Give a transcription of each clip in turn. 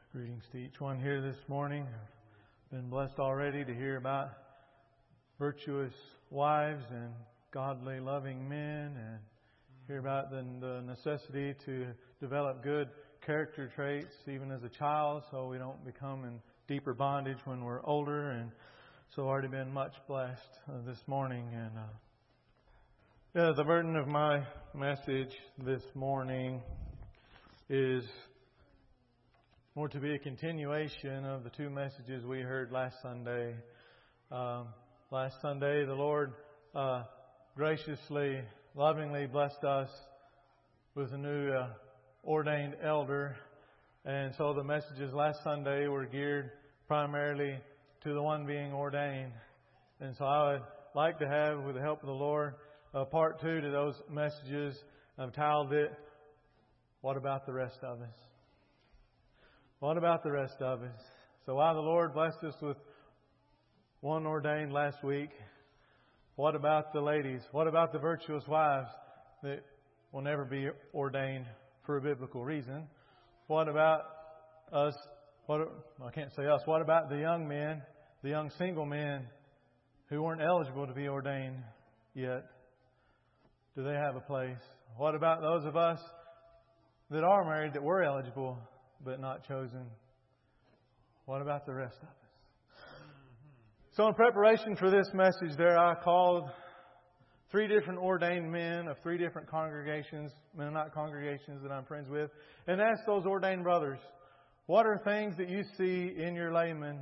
Greetings to each one here this morning. I've been blessed already to hear about virtuous wives and godly, loving men, and hear about the necessity to develop good character traits even as a child so we don't become in deeper bondage when we're older. And so already been much blessed this morning. And the burden of my message this morning is more to be a continuation of the two messages we heard last Sunday. Last Sunday, the Lord graciously, lovingly blessed us with a new ordained elder. And so the messages last Sunday were geared primarily to the one being ordained. And so I would like to have, with the help of the Lord, part two to those messages. I've titled it, What About the Rest of Us? What about the rest of us? So while the Lord blessed us with one ordained last week, what about the ladies? What about the virtuous wives that will never be ordained for a biblical reason? What about us? I can't say us. What about the young men, the young single men who weren't eligible to be ordained yet? Do they have a place? What about those of us that are married that were eligible but not chosen? What about the rest of us? So in preparation for this message there, I called 3 different ordained men of 3 different congregations, Mennonite congregations that I'm friends with, and asked those ordained brothers, what are things that you see in your laymen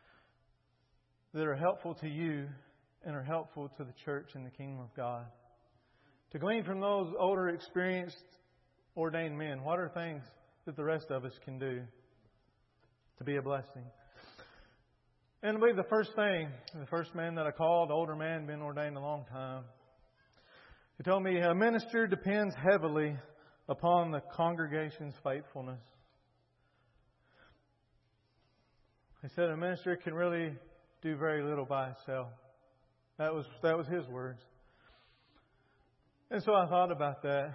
that are helpful to you and are helpful to the church and the kingdom of God? To glean from those older, experienced, ordained men, what are things that the rest of us can do to be a blessing? And I believe the first man that I called, older man, been ordained a long time, he told me a minister depends heavily upon the congregation's faithfulness. He said a minister can really do very little by himself. That was his words. And so I thought about that.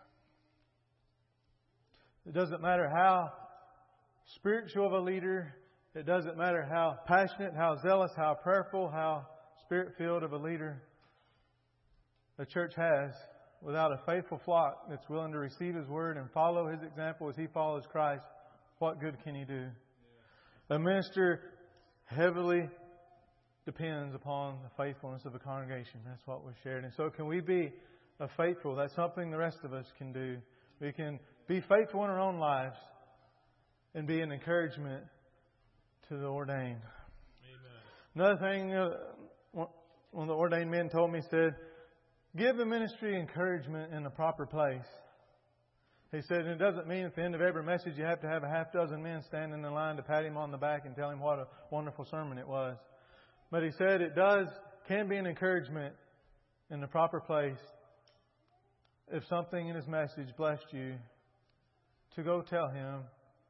It doesn't matter how spiritual of a leader, it doesn't matter how passionate, how zealous, how prayerful, how spirit-filled of a leader the church has, without a faithful flock that's willing to receive His Word and follow His example as He follows Christ, what good can He do? A minister heavily depends upon the faithfulness of the congregation. That's what was shared. And so can we be faithful? That's something the rest of us can do. We can be faithful in our own lives and be an encouragement to the ordained. Amen. Another thing, one of the ordained men told me, said, give the ministry encouragement in the proper place. He said, and it doesn't mean at the end of every message you have to have a half dozen men standing in line to pat him on the back and tell him what a wonderful sermon it was. But he said it can be an encouragement in the proper place. If something in his message blessed you, to go tell him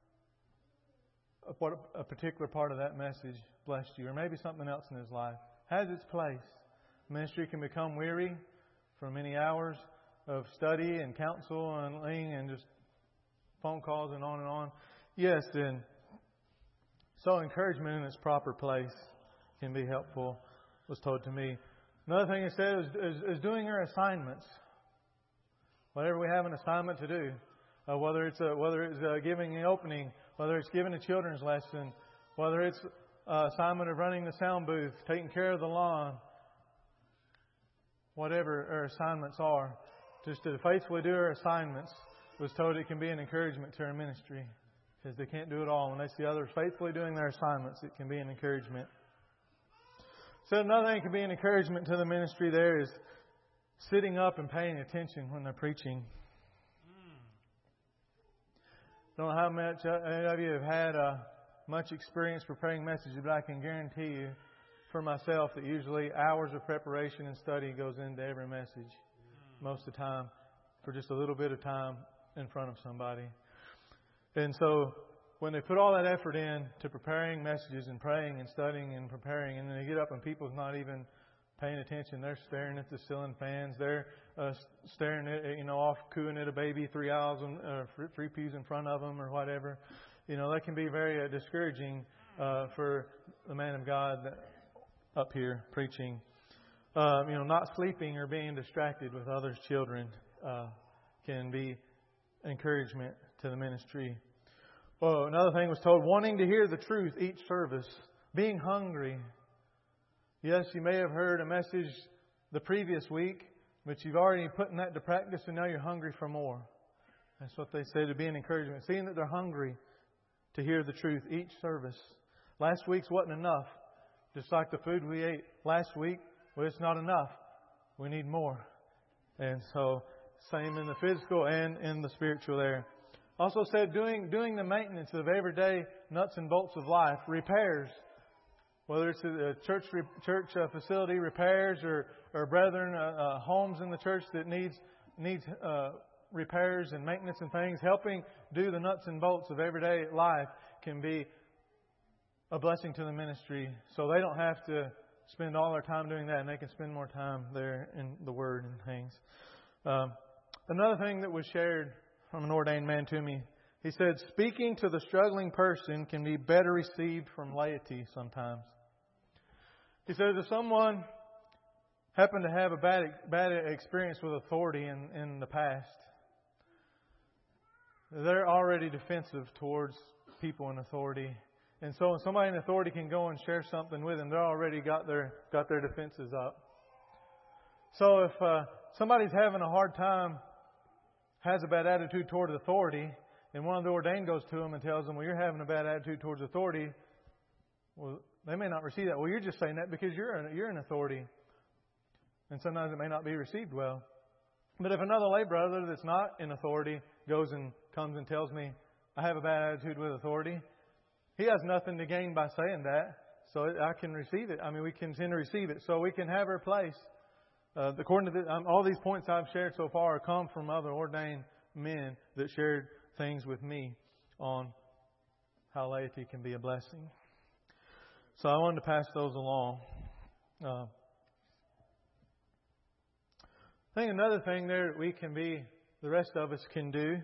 what a particular part of that message blessed you, or maybe something else in his life. Has its place. Ministry can become weary from many hours of study and counsel and just phone calls and on and on. Yes, and so encouragement in its proper place can be helpful, was told to me. Another thing he said is doing our assignments. Whatever we have an assignment to do, whether it's giving the opening, whether it's giving a children's lesson, whether it's assignment of running the sound booth, taking care of the lawn, whatever our assignments are, just to faithfully do our assignments, was told it can be an encouragement to our ministry, because they can't do it all. When they see others faithfully doing their assignments, it can be an encouragement. So another thing can be an encouragement to the ministry there is sitting up and paying attention when they're preaching. Don't know how much any of you have had much experience preparing messages, but I can guarantee you for myself that usually hours of preparation and study goes into every message most of the time, for just a little bit of time in front of somebody. And so when they put all that effort in to preparing messages and praying and studying and preparing, and then they get up and people's not even paying attention, they're staring at the ceiling fans, they're staring at, off cooing at a baby 3 aisles and 3 pews in front of them or whatever. that can be very discouraging for the man of God up here preaching. Not sleeping or being distracted with others' children can be encouragement to the ministry. Well, another thing was told, wanting to hear the truth each service, being hungry. Yes, you may have heard a message the previous week, but you've already put that to practice and now you're hungry for more. That's what they say to be an encouragement. Seeing that they're hungry to hear the truth each service. Last week's wasn't enough. Just like the food we ate last week, well, it's not enough. We need more. And so, same in the physical and in the spiritual there. Also said, doing the maintenance of everyday nuts and bolts of life, repairs. Whether it's a church facility repairs or brethren, homes in the church that needs repairs and maintenance and things, helping do the nuts and bolts of everyday life can be a blessing to the ministry. So they don't have to spend all their time doing that, and they can spend more time there in the Word and things. Another thing that was shared from an ordained man to me, he said, speaking to the struggling person can be better received from laity sometimes. He says, if someone happened to have a bad experience with authority in the past, they're already defensive towards people in authority. And so when somebody in authority can go and share something with them, they're already got their defenses up. So if somebody's having a hard time, has a bad attitude toward authority, and one of the ordained goes to them and tells them, well, you're having a bad attitude towards authority, well, they may not receive that. Well, you're just saying that because you're in authority. And sometimes it may not be received well. But if another lay brother that's not in authority goes and comes and tells me, I have a bad attitude with authority, he has nothing to gain by saying that. So I can receive it. I mean, we can tend to receive it. So we can have our place. According to all these points I've shared so far come from other ordained men that shared things with me on how laity can be a blessing. So I wanted to pass those along. I think another thing there that we can be, the rest of us can do,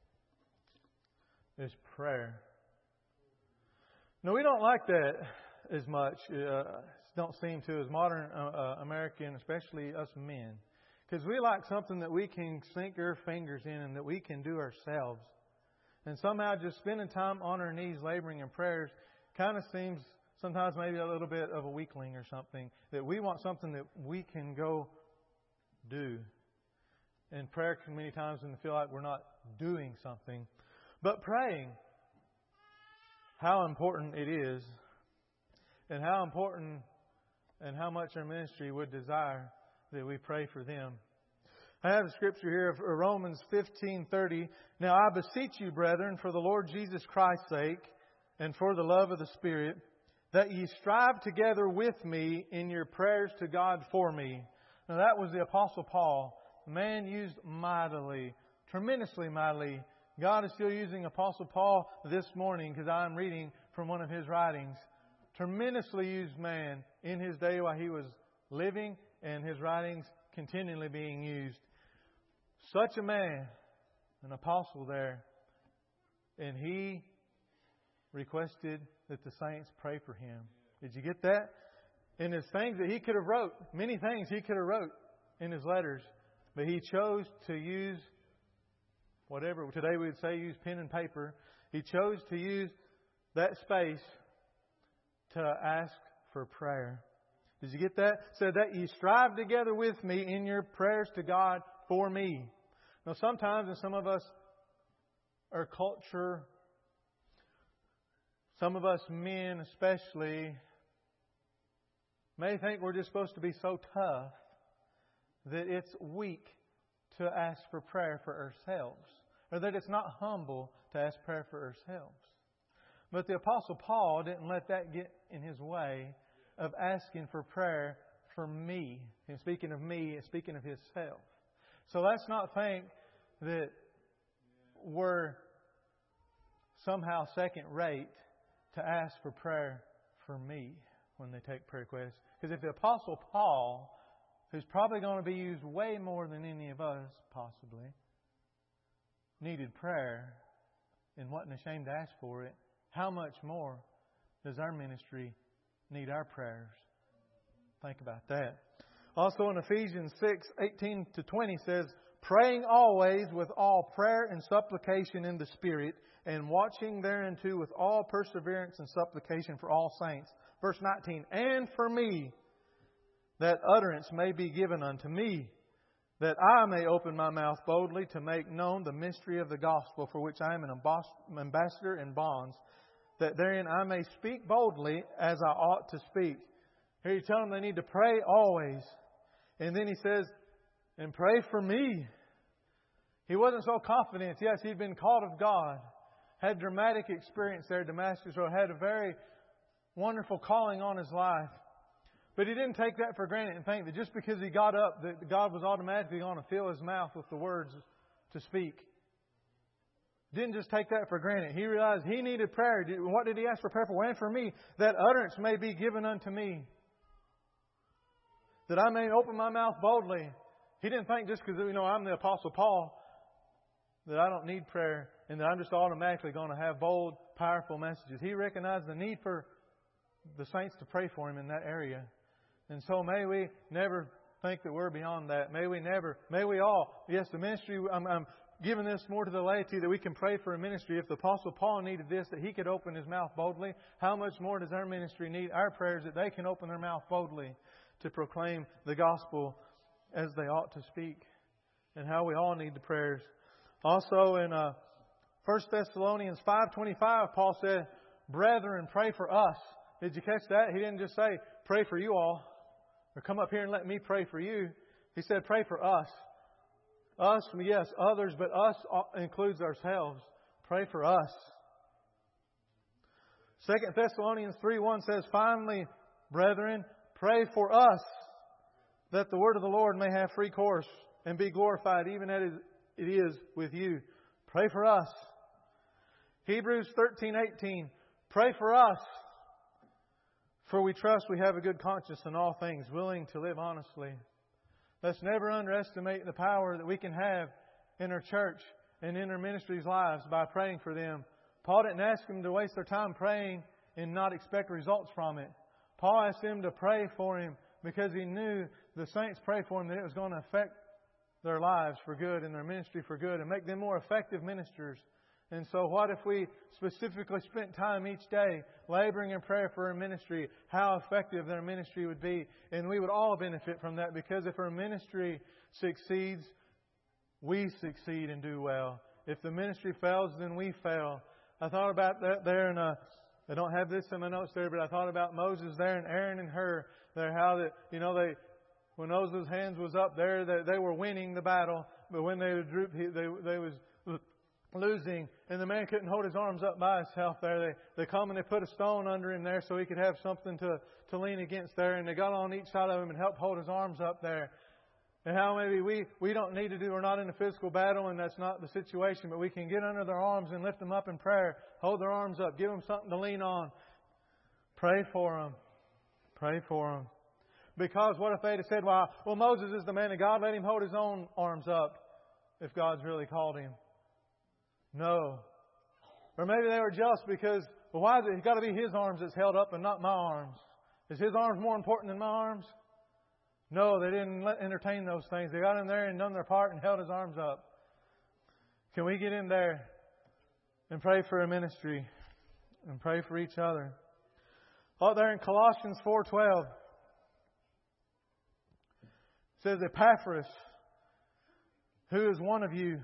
is prayer. No, we don't like that as much. Don't seem to as modern American, especially us men, because we like something that we can sink our fingers in and that we can do ourselves. And somehow just spending time on our knees, laboring in prayers, kind of seems sometimes maybe a little bit of a weakling or something. That we want something that we can go do. And prayer can many times feel like we're not doing something. But praying, how important it is, and how important and how much our ministry would desire that we pray for them. I have a scripture here of Romans 15:30. Now I beseech you, brethren, for the Lord Jesus Christ's sake, and for the love of the Spirit, that ye strive together with me in your prayers to God for me. Now that was the Apostle Paul. The man used mightily, tremendously mightily. God is still using Apostle Paul this morning because I'm reading from one of his writings. Tremendously used man in his day while he was living, and his writings continually being used. Such a man, an apostle there, and he requested that the saints pray for him. Did you get that? And his things that he could have wrote, many things he could have wrote in his letters, but he chose to use whatever, today we would say use pen and paper. He chose to use that space to ask for prayer. Did you get that? So that ye strive together with me in your prayers to God for me. Now sometimes in some of us, our culture, some of us men especially, may think we're just supposed to be so tough that it's weak to ask for prayer for ourselves. Or that it's not humble to ask prayer for ourselves. But the Apostle Paul didn't let that get in his way of asking for prayer for me. And speaking of me, and speaking of himself. So let's not think that we're somehow second rate to ask for prayer for me when they take prayer requests. Because if the Apostle Paul, who's probably going to be used way more than any of us possibly, needed prayer, and wasn't ashamed to ask for it, how much more does our ministry need our prayers? Think about that. Also in Ephesians 6:18-20 says, praying always with all prayer and supplication in the Spirit, and watching thereunto with all perseverance and supplication for all saints. Verse 19, and for me, that utterance may be given unto me, that I may open my mouth boldly to make known the mystery of the gospel, for which I am an ambassador in bonds, that therein I may speak boldly as I ought to speak. Here you tell them they need to pray always. And then he says, and pray for me. He wasn't so confident. Yes, he'd been called of God. Had dramatic experience there at Damascus Road. Had a very wonderful calling on his life. But he didn't take that for granted and think that just because he got up, that God was automatically going to fill his mouth with the words to speak. Didn't just take that for granted. He realized he needed prayer. What did he ask for prayer for? And for me, that utterance may be given unto me, that I may open my mouth boldly. He didn't think just because, I'm the Apostle Paul, that I don't need prayer and that I'm just automatically going to have bold, powerful messages. He recognized the need for the saints to pray for him in that area. And so may we never think that we're beyond that. May we all, yes, the ministry, I'm giving this more to the laity that we can pray for a ministry. If the Apostle Paul needed this, that he could open his mouth boldly, how much more does our ministry need our prayers that they can open their mouth boldly to proclaim the gospel as they ought to speak? And how we all need the prayers. Also in 1 Thessalonians 5:25, Paul said, brethren, pray for us. Did you catch that? He didn't just say, pray for you all, or come up here and let me pray for you. He said, pray for us. Us, yes, others, but us includes ourselves. Pray for us. 2 Thessalonians 3:1 says, finally, brethren, pray for us, that the word of the Lord may have free course and be glorified, even as it is with you. Pray for us. Hebrews 13:18, pray for us, for we trust we have a good conscience in all things, willing to live honestly. Let's never underestimate the power that we can have in our church and in our ministry's lives by praying for them. Paul didn't ask them to waste their time praying and not expect results from it. Paul asked them to pray for him because he knew the saints pray for him that it was going to affect their lives for good and their ministry for good and make them more effective ministers. And so what if we specifically spent time each day laboring in prayer for our ministry, how effective their ministry would be. And we would all benefit from that, because if our ministry succeeds, we succeed and do well. If the ministry fails, then we fail. I thought about that there, and I don't have this in my notes there, but I thought about Moses there and Aaron and Hur there, how that, when Moses' hands was up there, they were winning the battle, but when they would droop, they was losing, and the man couldn't hold his arms up by himself there. They come and they put a stone under him there so he could have something to lean against there, and they got on each side of him and helped hold his arms up there. And how maybe we don't need to do, we're not in a physical battle, and that's not the situation, but we can get under their arms and lift them up in prayer, hold their arms up, give them something to lean on. Pray for them. Pray for them. Because what if they'd have said, well, Moses is the man of God, let him hold his own arms up if God's really called him. No. Or maybe they were jealous because, why is it got to be his arms that's held up and not my arms? Is his arms more important than my arms? No, they didn't entertain those things. They got in there and done their part and held his arms up. Can we get in there and pray for a ministry and pray for each other? Out there in Colossians 4:12, it says, Epaphras, who is one of you,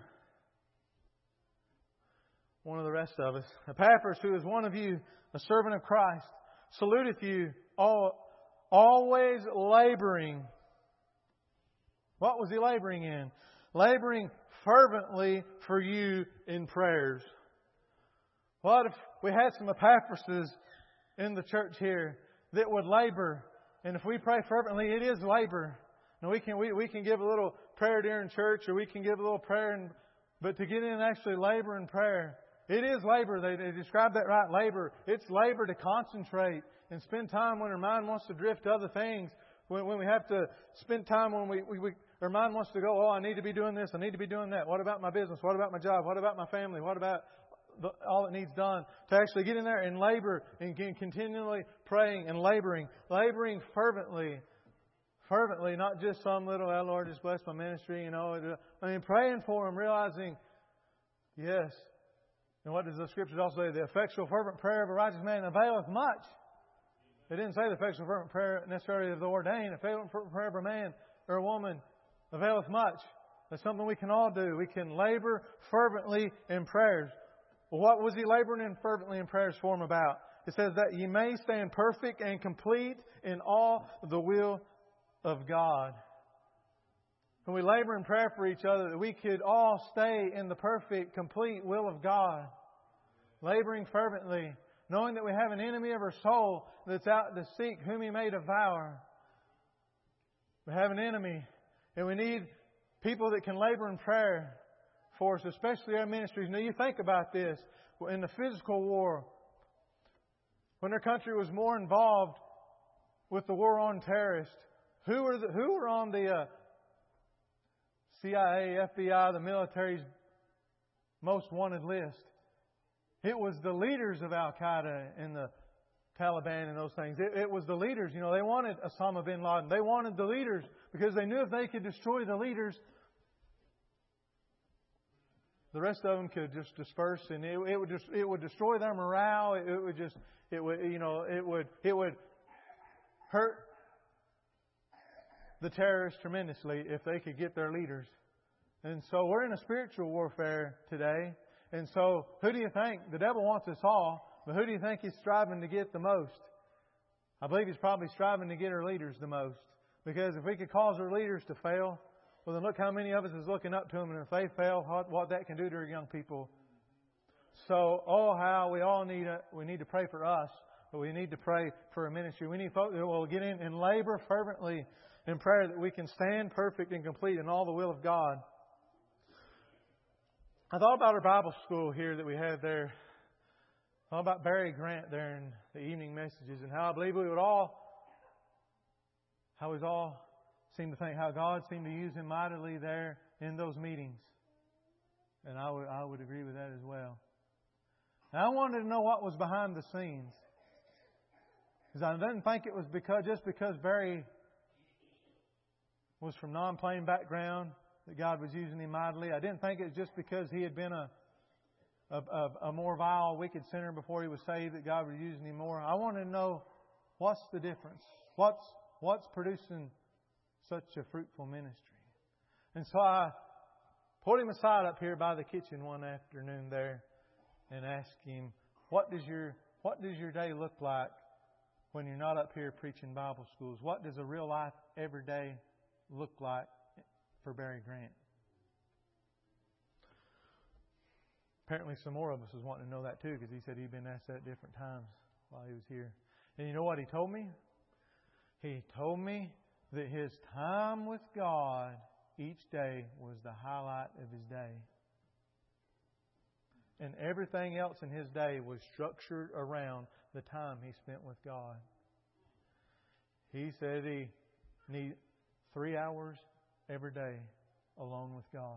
one of the rest of us, Epaphras, who is one of you, a servant of Christ, saluteth you, always laboring. What was he laboring in? Laboring fervently for you in prayers. What if we had some Epaphrases in the church here that would labor? And if we pray fervently, it is labor. Now we can give a little prayer during church, or we can give a little prayer, but to get in and actually labor in prayer, it is labor. They describe that right, labor. It's labor to concentrate and spend time when our mind wants to drift to other things. When we have to spend time when our mind wants to go, I need to be doing this, I need to be doing that. What about my business? What about my job? What about my family? What about all it needs done to actually get in there and labor and continually praying and laboring fervently. Fervently, not just some little, oh Lord, just bless my ministry, praying for them, realizing, yes. And what does the Scriptures also say? The effectual fervent prayer of a righteous man availeth much. It didn't say the effectual fervent prayer necessarily of the ordained. The effectual fervent prayer of a man or a woman availeth much. That's something we can all do. We can labor fervently in prayers. Well, what was he laboring fervently in prayers for him about? It says that ye may stand perfect and complete in all the will of God. When we labor in prayer for each other, that we could all stay in the perfect, complete will of God. Laboring fervently, knowing that we have an enemy of our soul that's out to seek whom He may devour. We have an enemy, and we need people that can labor in prayer for us, especially our ministries. Now, you think about this. In the physical war, when our country was more involved with the war on terrorists, who were on the CIA, FBI, the military's most wanted list? It was the leaders of Al-Qaeda and the Taliban and those things. It was the leaders. They wanted Osama bin Laden. They wanted the leaders because they knew if they could destroy the leaders, the rest of them could just disperse, and it would destroy their morale. It would hurt the terrorists tremendously if they could get their leaders. And so we're in a spiritual warfare today. And so who do you think? The devil wants us all, but who do you think he's striving to get the most? I believe he's probably striving to get our leaders the most. Because if we could cause our leaders to fail, well, then look how many of us is looking up to them, and if they fail, what that can do to our young people. So, how we need to pray for us, but we need to pray for our ministry. We need folks that will get in and labor fervently in prayer that we can stand perfect and complete in all the will of God. I thought about our Bible school here that we have there. I thought about Barry Grant there in the evening messages, and how I believe we all seem to think how God seemed to use him mightily there in those meetings. And I would agree with that as well. Now, I wanted to know what was behind the scenes. Because I didn't think it was just because Barry was from non-plain background that God was using him mightily. I didn't think it was just because he had been a more vile, wicked sinner before he was saved that God was using him more. I wanted to know what's the difference. What's producing such a fruitful ministry? And so I pulled him aside up here by the kitchen one afternoon there and asked him, what does your day look like when you're not up here preaching Bible schools? What does a real life every day look like for Barry Grant? Apparently some more of us was wanting to know that too, because he said he'd been asked that at different times while he was here. And you know what he told me? He told me that his time with God each day was the highlight of his day. And everything else in his day was structured around the time he spent with God. He said he needed 3 hours every day alone with God.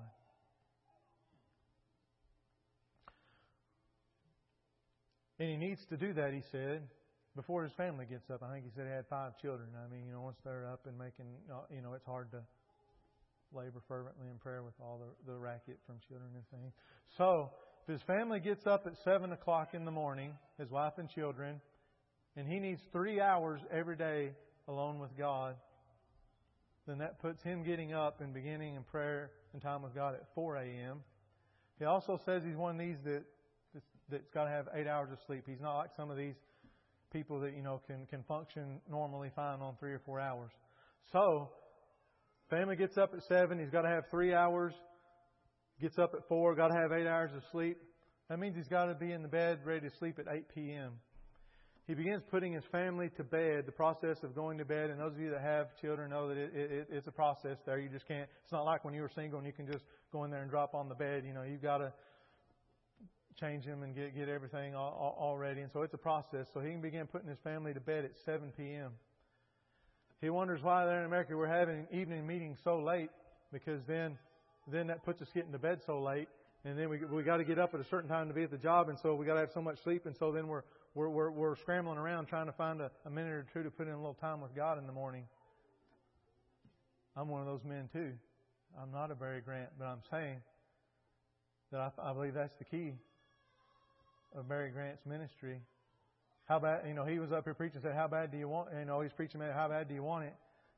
And he needs to do that, he said, before his family gets up. I think he said he had 5 children. I mean, once they're up and making, it's hard to labor fervently in prayer with all the racket from children and things. So, if his family gets up at 7 o'clock in the morning, his wife and children, and he needs 3 hours every day alone with God, then that puts him getting up and beginning in prayer and time with God at 4 a.m. He also says he's one of these that's got to have 8 hours of sleep. He's not like some of these people that, can function normally fine on 3 or 4 hours. So, family gets up at 7. He's got to have 3 hours. Gets up at 4. Got to have 8 hours of sleep. That means he's got to be in the bed ready to sleep at 8 p.m. He begins putting his family to bed, the process of going to bed. And those of you that have children know that it's a process there. You just can't. It's not like when you were single and you can just go in there and drop on the bed. You've got to change him and get everything all ready. And so it's a process. So he can begin putting his family to bed at 7 p.m. He wonders why there in America we're having evening meetings so late, because then that puts us getting to bed so late. And then we got to get up at a certain time to be at the job, and so we got to have so much sleep, and so then we're scrambling around trying to find a minute or two to put in a little time with God in the morning. I'm one of those men too. I'm not a Barry Grant, but I'm saying that I believe that's the key of Barry Grant's ministry. How bad, he was up here preaching, said, "How bad do you want?" He's preaching, "How bad do you want it?"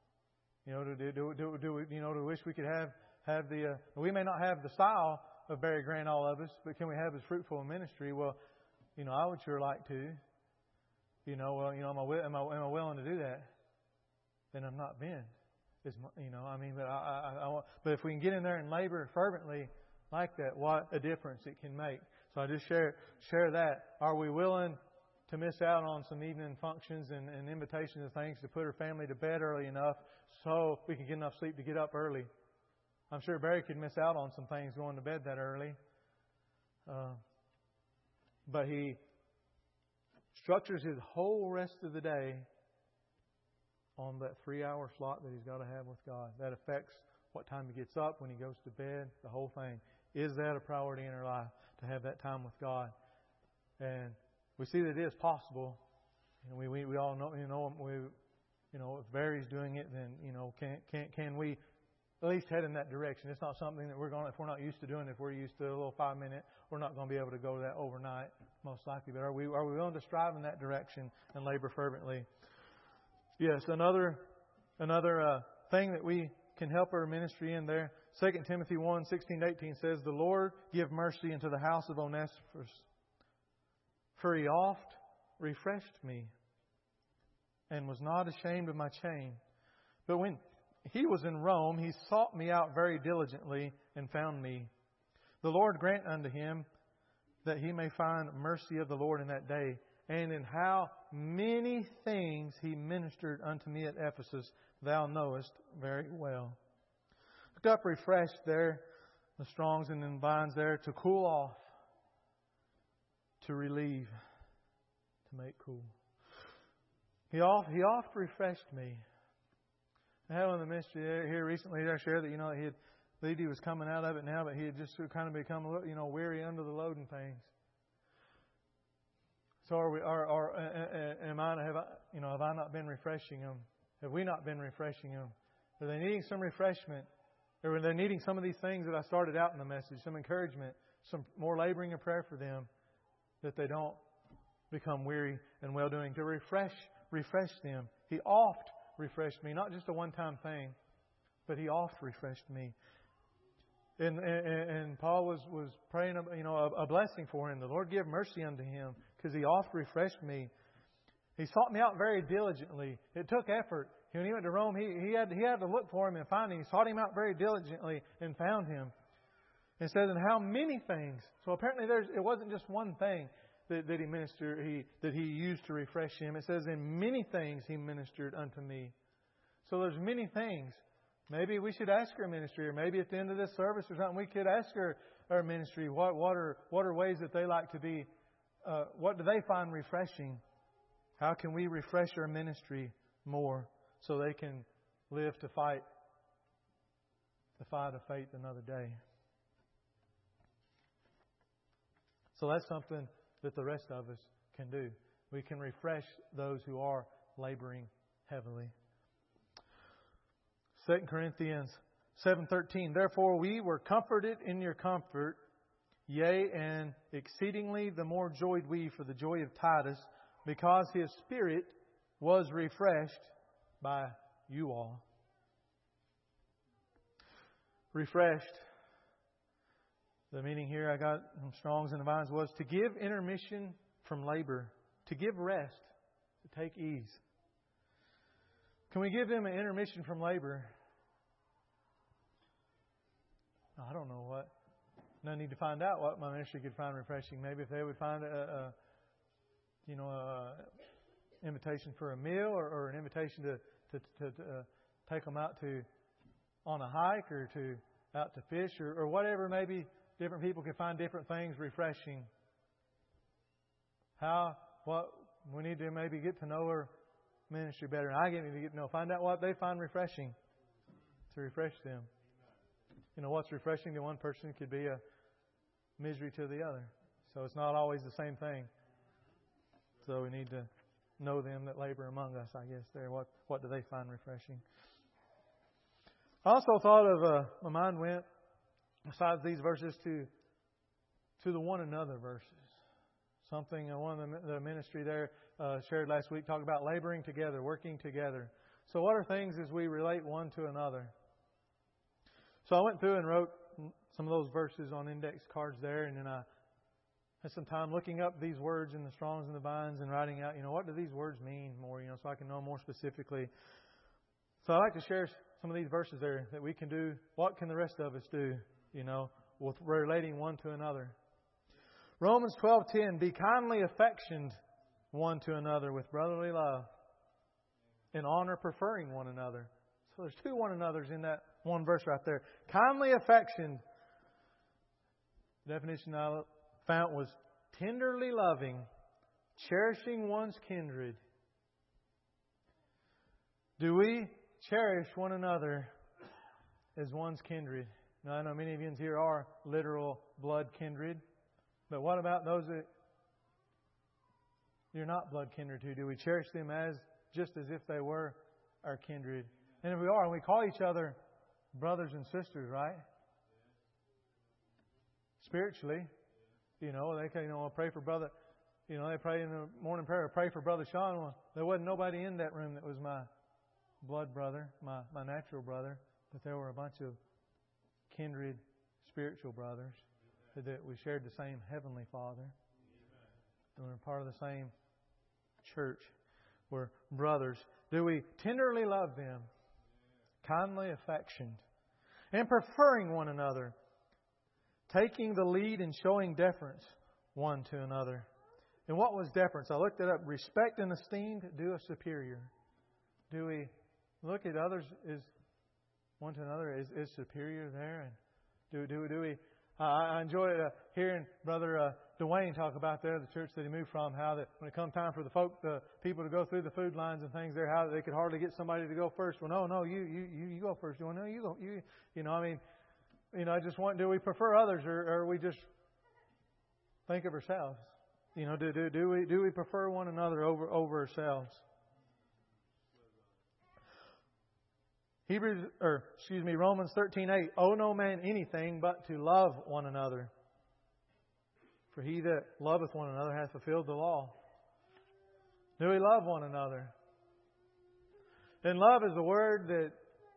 Do we wish we could have the? We may not have the style of Barry Grant, all of us, but can we have his fruitful ministry? Well, I would sure like to. Am I willing to do that? Then I'm not been. But if we can get in there and labor fervently like that, what a difference it can make. So I just share that. Are we willing to miss out on some evening functions and invitations and things to put our family to bed early enough so we can get enough sleep to get up early? I'm sure Barry could miss out on some things going to bed that early. But he structures his whole rest of the day on that 3-hour slot that he's got to have with God. That affects what time he gets up, when he goes to bed, the whole thing. Is that a priority in our life, to have that time with God? And we see that it is possible. And we all know, if Barry's doing it, then, can we at least head in that direction? It's not something that if we're not used to doing it, if we're used to a little 5-minute, we're not going to be able to go to that overnight, most likely. But are we willing to strive in that direction and labor fervently? Yes, another thing that we can help our ministry in there, 2 Timothy 1:16-18 says, "The Lord give mercy into the house of Onesiphorus, for he oft refreshed me, and was not ashamed of my chain. But when he was in Rome, he sought me out very diligently, and found me. The Lord grant unto him that he may find mercy of the Lord in that day. And in how many things he ministered unto me at Ephesus, thou knowest very well." Looked up refreshed there, the Strongs and then Vines there, to cool off, to relieve, to make cool. He oft refreshed me. I had on the ministry here recently, I shared that, he believed he was coming out of it now, but he had just kind of become a little, weary under the load and things. So have I not been refreshing them? Have we not been refreshing them? Are they needing some refreshment? Or are they needing some of these things that I started out in the message? Some encouragement, some more laboring and prayer for them, that they don't become weary and well-doing. To refresh them. He oft refreshed me, not just a one-time thing, but he oft refreshed me. And Paul was praying, a blessing for him. The Lord give mercy unto him, because he oft refreshed me. He sought me out very diligently. It took effort. When he went to Rome, he had to look for him and find him. He sought him out very diligently and found him. It says, "And how many things?" So apparently it wasn't just one thing that he ministered, that he used to refresh him. It says, "In many things he ministered unto me." So there's many things. Maybe we should ask our ministry, or maybe at the end of this service or something, we could ask our ministry what are ways that they like to be. What do they find refreshing? How can we refresh our ministry more so they can live to fight the fight of faith another day? So that's something that the rest of us can do. We can refresh those who are laboring heavily. 2 Corinthians 7:13, "Therefore we were comforted in your comfort, yea, and exceedingly the more joyed we for the joy of Titus, because his spirit was refreshed by you all." Refreshed. The meaning here I got from Strong's and the Vines was to give intermission from labor, to give rest, to take ease. Can we give them an intermission from labor? I don't know what. No need to find out what my ministry could find refreshing. Maybe if they would find a invitation for a meal, or an invitation to take them out on a hike, or out to fish, or whatever. Maybe different people can find different things refreshing. We need to maybe get to know our ministry better. And I need to get to know, find out what they find refreshing, to refresh them. What's refreshing to one person could be misery to the other. So it's not always the same thing. So we need to know them that labor among us, I guess, there. What do they find refreshing? I also thought of, my mind went, besides these verses, to the one another verses. Something, one of the ministry there shared last week, talked about laboring together, working together. So what are things as we relate one to another? So I went through and wrote some of those verses on index cards there, and then I had some time looking up these words in the Strongs and the Vines and writing out, what do these words mean more, so I can know more specifically. So I'd like to share some of these verses there that we can do. What can the rest of us do, with relating one to another? Romans 12:10, be kindly affectioned one to another with brotherly love, in honor preferring one another. So there's two one another's in that one verse right there. Kindly affectioned. The definition I found was tenderly loving, cherishing one's kindred. Do we cherish one another as one's kindred? Now, I know many of you here are literal blood kindred. But what about those that you're not blood kindred to? Do we cherish them just as if they were our kindred? And if we are, we call each other brothers and sisters, right? Spiritually, they can, pray for brother. They pray in the morning prayer, pray for Brother Sean. Well, there wasn't nobody in that room that was my blood brother, my natural brother, but there were a bunch of kindred spiritual brothers that we shared the same Heavenly Father. And we're part of the same church. We're brothers. Do we tenderly love them? Kindly affectioned. And preferring one another. Taking the lead and showing deference one to another. And what was deference? I looked it up. Respect and esteem do a superior. Do we look at others as one to another is superior there? And do we... I enjoy hearing Brother Dwayne talk about there, the church that he moved from, how that when it comes time for the people to go through the food lines and things there, how they could hardly get somebody to go first. Well, no, you go first. Well, no, you go. I just want, do we prefer others or we just think of ourselves? Do we prefer one another over ourselves? Romans 13:8. Owe no man anything but to love one another. For he that loveth one another hath fulfilled the law. Do we love one another? And love is a word that,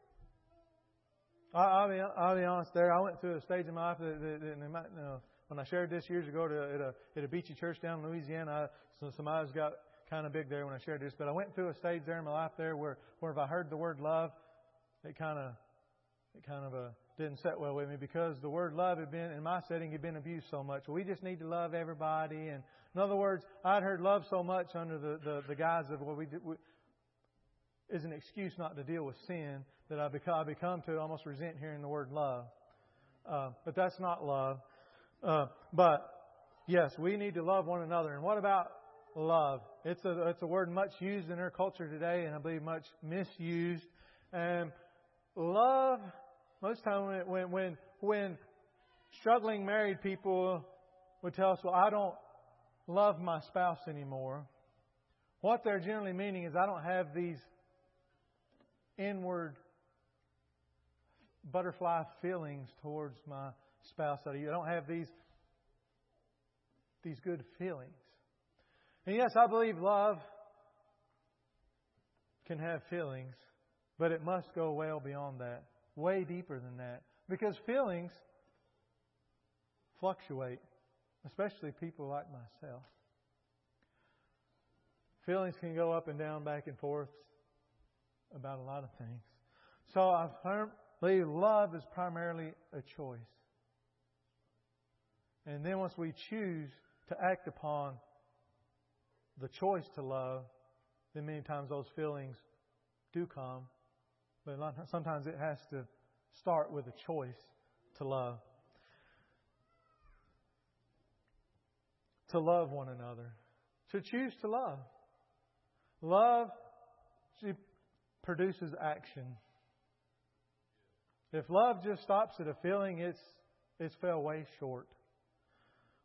I'll be honest there, I went through a stage in my life that when I shared this years ago at a beachy church down in Louisiana, some eyes got kind of big there when I shared this, but I went through a stage there in my life there where if I heard the word love, it kind of didn't sit well with me because the word love had been, in my setting, had been abused so much. We just need to love everybody. And in other words, I'd heard love so much under the guise of what we did is an excuse not to deal with sin that I become to almost resent hearing the word love. But that's not love. But yes, we need to love one another. And what about love? It's a word much used in our culture today, and I believe much misused. And love, most time when struggling married people would tell us, well, I don't love my spouse anymore. What they're generally meaning is I don't have these inward butterfly feelings towards my spouse. I don't have these good feelings. And yes, I believe love can have feelings. But it must go well beyond that, way deeper than that. Because feelings fluctuate, especially people like myself. Feelings can go up and down, back and forth about a lot of things. So I believe love is primarily a choice. And then once we choose to act upon the choice to love, then many times those feelings do come. But sometimes it has to start with a choice to love. To love one another. To choose to love. Love produces action. If love just stops at a feeling, it's fell way short.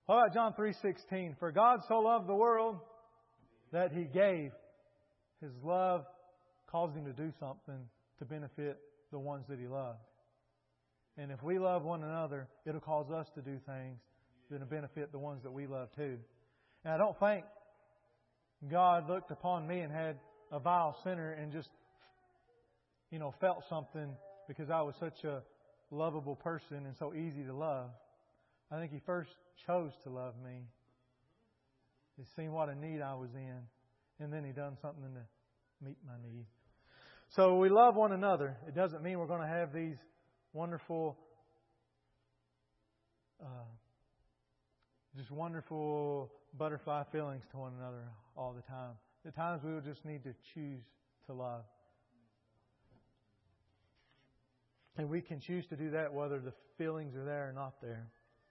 What about John 3:16? For God so loved the world that He gave. His love caused Him to do something to benefit the ones that He loved. And if we love one another, it'll cause us to do things that will benefit the ones that we love too. And I don't think God looked upon me and had a vile sinner and just, felt something because I was such a lovable person and so easy to love. I think He first chose to love me. He seen what a need I was in, and then He done something to meet my need. So we love one another. It doesn't mean we're going to have these wonderful, just wonderful butterfly feelings to one another all the time. At times we will just need to choose to love. And we can choose to do that whether the feelings are there or not there.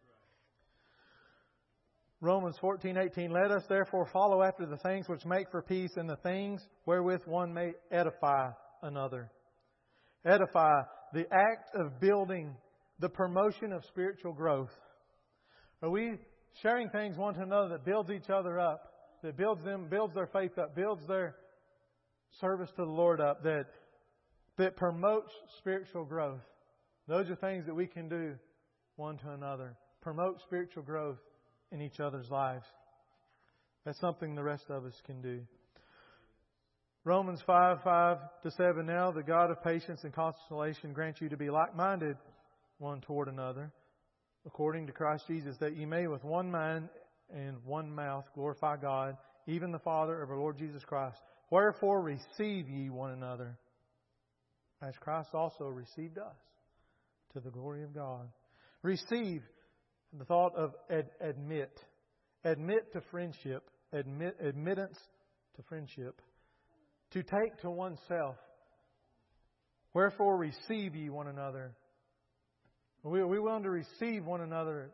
Romans 14:18, let us therefore follow after the things which make for peace and the things wherewith one may edify another. Edify, the act of building, the promotion of spiritual growth. Are we sharing things one to another that builds each other up, that builds their faith up, builds their service to the Lord up, that promotes spiritual growth? Those are things that we can do one to another. Promote spiritual growth in each other's lives. That's something the rest of us can do. Romans 5:5-7. Now the God of patience and consolation grant you to be like-minded one toward another, according to Christ Jesus, that ye may with one mind and one mouth glorify God, even the Father of our Lord Jesus Christ. Wherefore receive ye one another, as Christ also received us, to the glory of God. Receive, the thought of admit. Admit to friendship. Admittance to friendship. To take to oneself. Wherefore receive ye one another. We're willing to receive one another,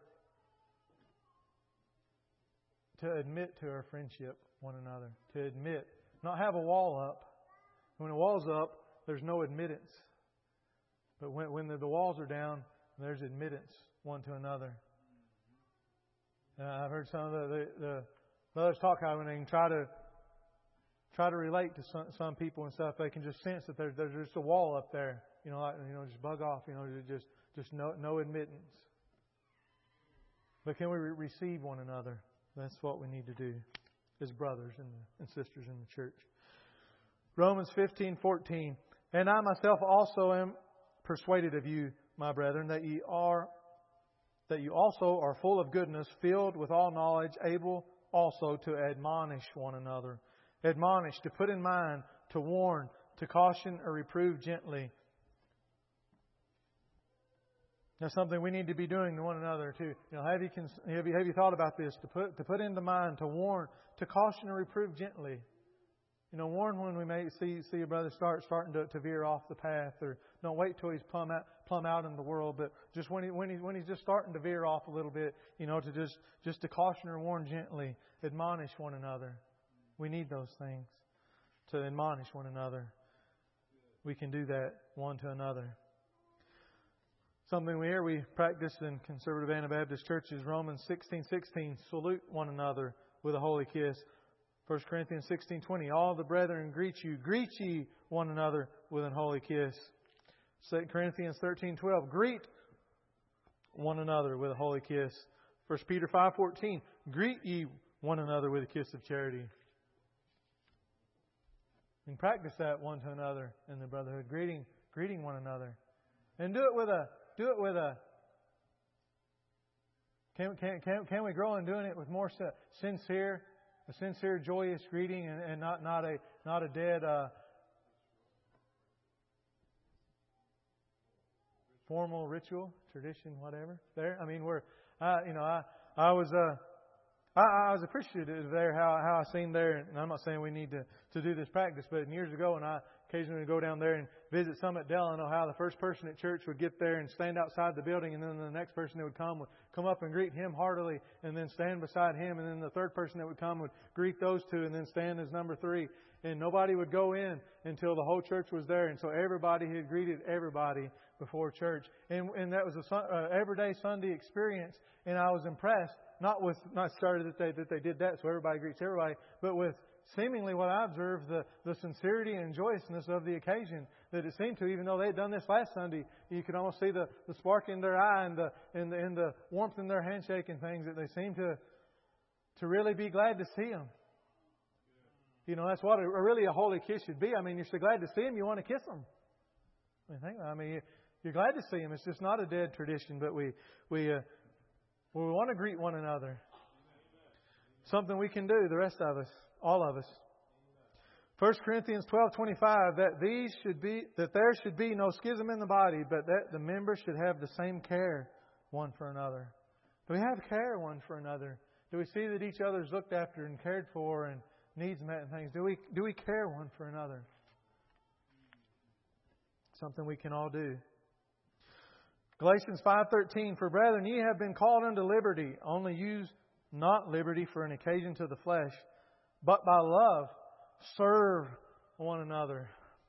to admit to our friendship one another. To admit. Not have a wall up. When a wall's up, there's no admittance. But when the walls are down, there's admittance one to another. I've heard some of the brothers talk how when they can try to relate to some people and stuff, they can just sense that there's just a wall up there. Just bug off. Just no admittance. But can we receive one another? That's what we need to do as brothers and sisters in the church. Romans 15:14. And I myself also am persuaded of you, my brethren, that you also are full of goodness, filled with all knowledge, able also to admonish one another. Admonish, to put in mind, to warn, to caution or reprove gently. That's something we need to be doing to one another too. Have you thought about this? To put into mind, to warn, to caution or reprove gently. Warn when we may see a brother starting to veer off the path, or don't wait till he's plumb out in the world, but just when he's just starting to veer off a little bit, to just to caution or warn gently, admonish one another. We need those things to admonish one another. We can do that one to another. Something we practice in conservative Anabaptist churches, Romans 16:16, salute one another with a holy kiss. 1 Corinthians 16:20, all the brethren greet ye one another with an holy kiss. 2 Corinthians 13:12, greet one another with a holy kiss. 1 Peter 5:14, greet ye one another with a kiss of charity. And practice that one to another in the brotherhood, greeting one another, and do it with a. Can we grow in doing it with more sincere? A sincere, joyous greeting, and not a dead formal ritual, tradition, whatever. There, I was appreciative there how I seen there, and I'm not saying we need to do this practice, but years ago when I occasionally go down there and visit Summit Dell, I know how the first person at church would get there and stand outside the building, and then the next person that would come up and greet him heartily, and then stand beside him, and then the third person that would come would greet those two, and then stand as number 3. And nobody would go in until the whole church was there, and so everybody had greeted everybody before church. And that was a everyday Sunday experience, and I was impressed. not necessarily that they did that so everybody greets everybody, but with seemingly what I observed, the sincerity and joyousness of the occasion, that it seemed to, even though they had done this last Sunday, you could almost see the spark in their eye and the warmth in their handshake and things, that they seemed to really be glad to see Him. You know, that's what really a holy kiss should be. I mean, you're so glad to see Him, you want to kiss Him. You're glad to see Him. It's just not a dead tradition, but we want to greet one another. Something we can do, the rest of us, all of us. 1 Corinthians 12:25, that there should be no schism in the body, but that the members should have the same care one for another. Do we have care one for another? Do we see that each other is looked after and cared for and needs met and things? Do we care one for another? Something we can all do. Galatians 5:13, for brethren, ye have been called unto liberty, only use not liberty for an occasion to the flesh, but by love serve one another.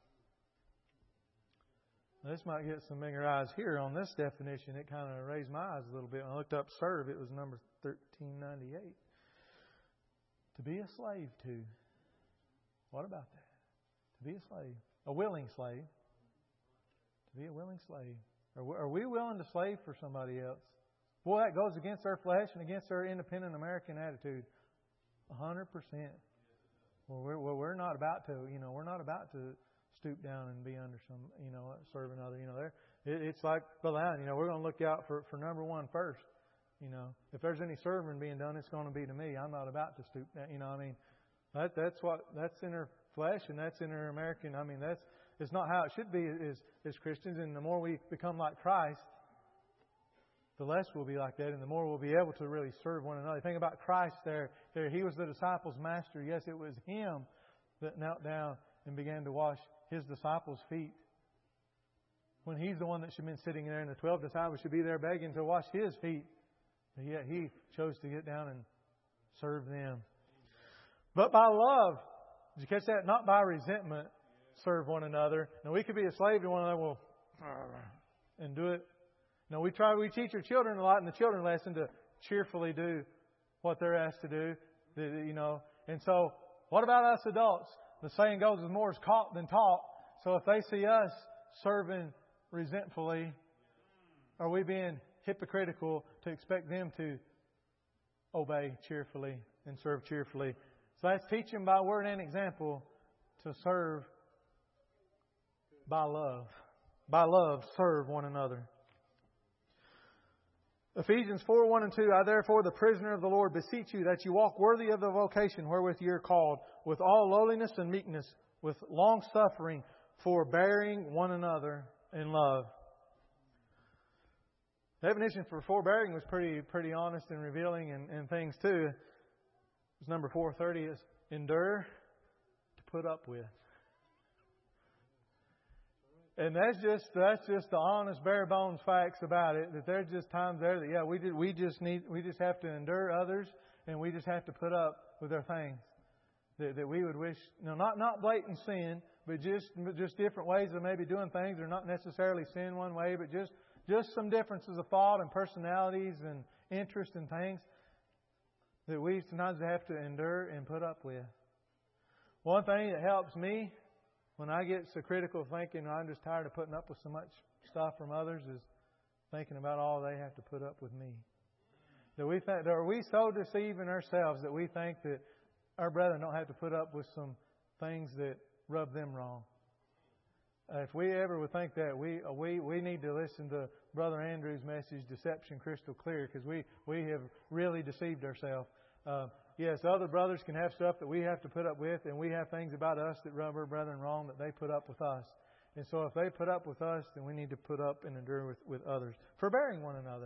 This might get some bigger eyes here on this definition. It kind of raised my eyes a little bit. When I looked up serve, it was number 1398. To be a slave to. What about that? To be a slave. A willing slave. To be a willing slave. Are we willing to slave for somebody else? Boy, that goes against our flesh and against our independent American attitude. 100%. Well, we're not about to, we're not about to stoop down and be under some, serve another. It's like Brother Allen, we're going to look out for number one first. If there's any serving being done, it's going to be to me. I'm not about to stoop down. That's in our flesh and that's in our American. It's not how it should be as Christians. And the more we become like Christ, the less we'll be like that, and the more we'll be able to really serve one another. Think about Christ there. He was the disciples' master. Yes, it was Him that knelt down and began to wash His disciples' feet. When He's the one that should have been sitting there, and the 12 disciples should be there begging to wash His feet. But yet He chose to get down and serve them. But by love, did you catch that? Not by resentment, serve one another. Now, we could be a slave to one another, and do it. No, we teach our children a lot in the children lesson to cheerfully do what they're asked to do. And so, what about us adults? The saying goes, "Is more is caught than taught." So, if they see us serving resentfully, are we being hypocritical to expect them to obey cheerfully and serve cheerfully? So that's teaching by word and example to serve by love. By love, serve one another. Ephesians 4:1-2, I therefore, the prisoner of the Lord, beseech you that you walk worthy of the vocation wherewith you are called, with all lowliness and meekness, with long suffering, forbearing one another in love. The definition for forbearing was pretty honest and revealing and things too. It's number 430 is endure to put up with. And that's just the honest, bare bones facts about it. That there's just times there that we just have to endure others, and we just have to put up with their things that we would wish. Not blatant sin, but just different ways of maybe doing things. They're not necessarily sin one way, but just some differences of thought and personalities and interest and things that we sometimes have to endure and put up with. One thing that helps me when I get so critical thinking, I'm just tired of putting up with so much stuff from others, is thinking about all they have to put up with me. Are we so deceiving ourselves that we think that our brethren don't have to put up with some things that rub them wrong? If we ever would think that, we need to listen to Brother Andrew's message, Deception Crystal Clear, because we have really deceived ourselves. Yes, other brothers can have stuff that we have to put up with, and we have things about us that rub our brethren wrong that they put up with us. And so if they put up with us, then we need to put up and endure with others. Forbearing one another.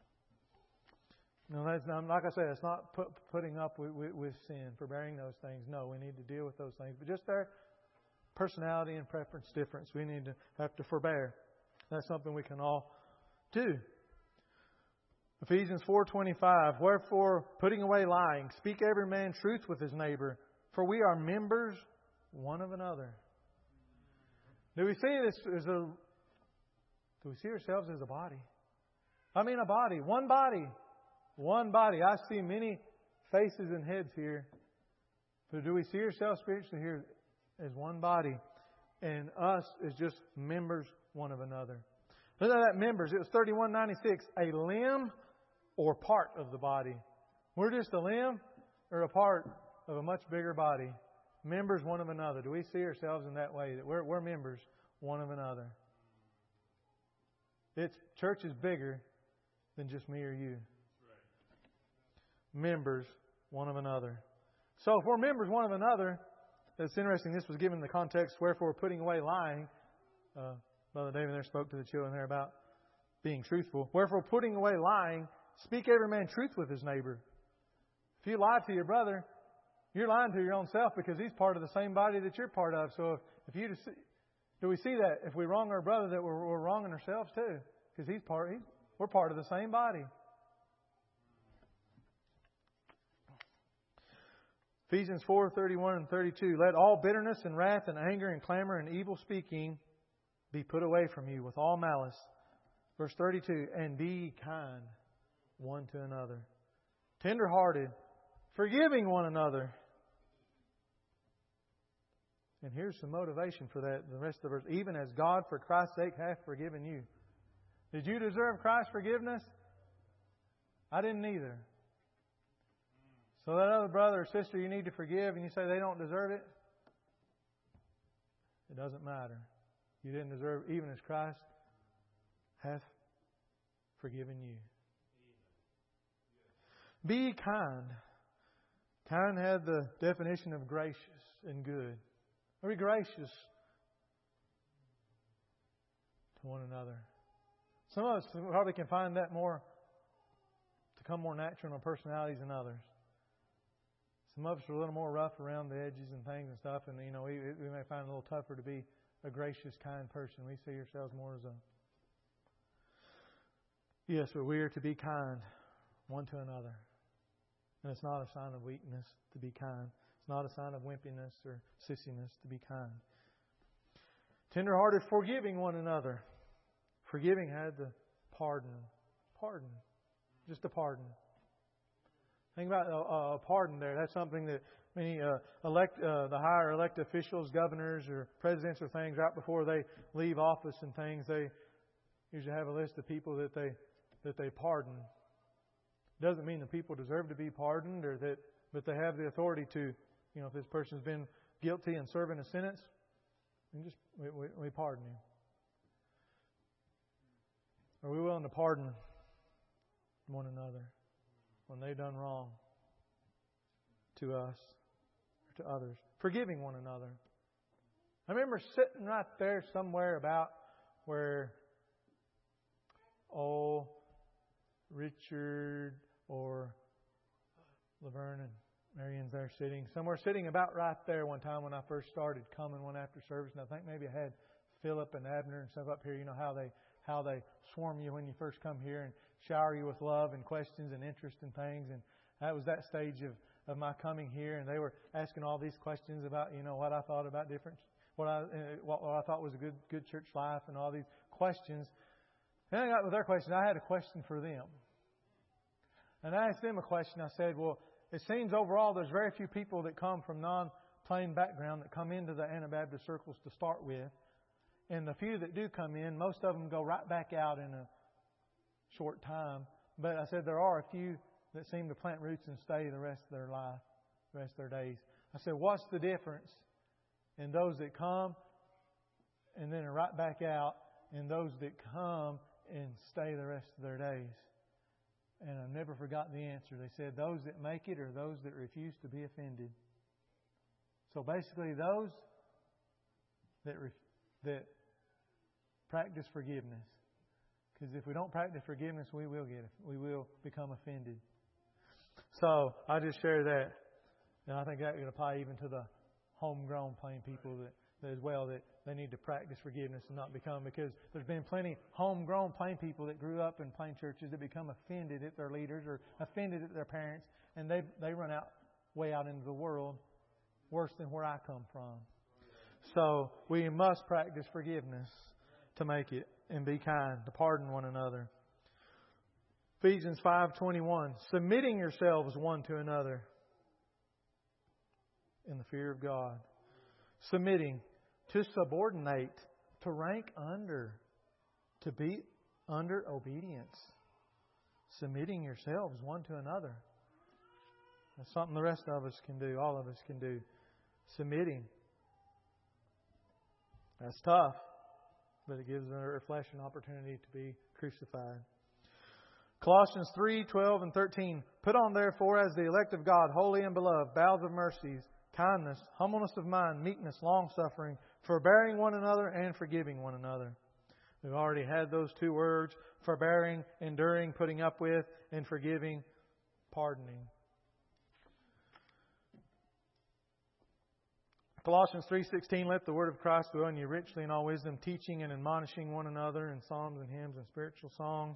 That's not, like I said, it's not putting up with sin, forbearing those things. No, we need to deal with those things. But just their personality and preference difference, we need to have to forbear. That's something we can all do. Ephesians 4:25, wherefore, putting away lying, speak every man truth with his neighbor, for we are members one of another. Do we see this do we see ourselves as a body? A body, one body. One body. I see many faces and heads here. But do we see ourselves spiritually here as one body? And us as just members one of another. Look at that members. It was 3196. A limb or part of the body. We're just a limb or a part of a much bigger body. Members one of another. Do we see ourselves in that way? That we're members one of another. Church is bigger than just me or you. Members one of another. So if we're members one of another, it's interesting. This was given in the context, wherefore putting away lying. Brother David there spoke to the children there about being truthful. Wherefore putting away lying, speak every man truth with his neighbor. If you lie to your brother, you're lying to your own self because he's part of the same body that you're part of. So if you do we see that if we wrong our brother that we're wronging ourselves too? Because we're part of the same body. Ephesians 4:31 and 32. Let all bitterness and wrath and anger and clamor and evil speaking be put away from you with all malice. Verse 32. And be kind one to another, tender-hearted, forgiving one another. And here's some motivation for that. The rest of the verse. Even as God for Christ's sake hath forgiven you. Did you deserve Christ's forgiveness? I didn't either. So that other brother or sister you need to forgive and you say they don't deserve it, it doesn't matter. You didn't deserve it, even as Christ hath forgiven you. Be kind. Kind had the definition of gracious and good. Be gracious to one another. Some of us probably can find that to come more natural in our personalities than others. Some of us are a little more rough around the edges and things and stuff, and we may find it a little tougher to be a gracious, kind person. We see ourselves more as yes, but we are to be kind one to another. And it's not a sign of weakness to be kind. It's not a sign of wimpiness or sissiness to be kind. Tender-hearted, forgiving one another. Forgiving had the pardon. Pardon. Just a pardon. Think about a pardon there. That's something that many the higher elected officials, governors or presidents or things, right before they leave office and things, they usually have a list of people that they pardon. Doesn't mean that people deserve to be pardoned but they have the authority to, if this person's been guilty and serving a sentence, we pardon him. Are we willing to pardon one another when they've done wrong to us or to others? Forgiving one another. I remember sitting right there somewhere about where Richard or Laverne and Marion's there sitting about right there one time when I first started coming one after service. And I think maybe I had Philip and Abner and stuff up here. You know how they swarm you when you first come here and shower you with love and questions and interest and things. And that was that stage of my coming here. And they were asking all these questions about, what I thought about what I thought was a good church life and all these questions. And I got with their questions. I had a question for them. And I asked them a question. I said, well, it seems overall there's very few people that come from non-plain background that come into the Anabaptist circles to start with. And the few that do come in, most of them go right back out in a short time. But I said there are a few that seem to plant roots and stay the rest of their life, the rest of their days. I said, what's the difference in those that come and then are right back out and those that come and stay the rest of their days? And I've never forgotten the answer. They said those that make it are those that refuse to be offended. So basically those that practice forgiveness. Because if we don't practice forgiveness, we will become offended. So I just share that. And I think that would apply even to the homegrown plain people that as well, that they need to practice forgiveness and not become, because there's been plenty homegrown plain people that grew up in plain churches that become offended at their leaders or offended at their parents, and they run way out into the world worse than where I come from. So we must practice forgiveness to make it and be kind, to pardon one another. Ephesians 5:21, submitting yourselves one to another in the fear of God. Submitting, to subordinate, to rank under, to be under obedience. Submitting yourselves one to another. That's something the rest of us can do, all of us can do. Submitting. That's tough, but it gives our flesh an opportunity to be crucified. Colossians 3:12 and 13. Put on therefore as the elect of God, holy and beloved, bowels of mercies, kindness, humbleness of mind, meekness, long-suffering, forbearing one another and forgiving one another. We've already had those two words, forbearing, enduring, putting up with, and forgiving, pardoning. Colossians 3:16, let the word of Christ dwell in you richly in all wisdom, teaching and admonishing one another in psalms and hymns and spiritual songs.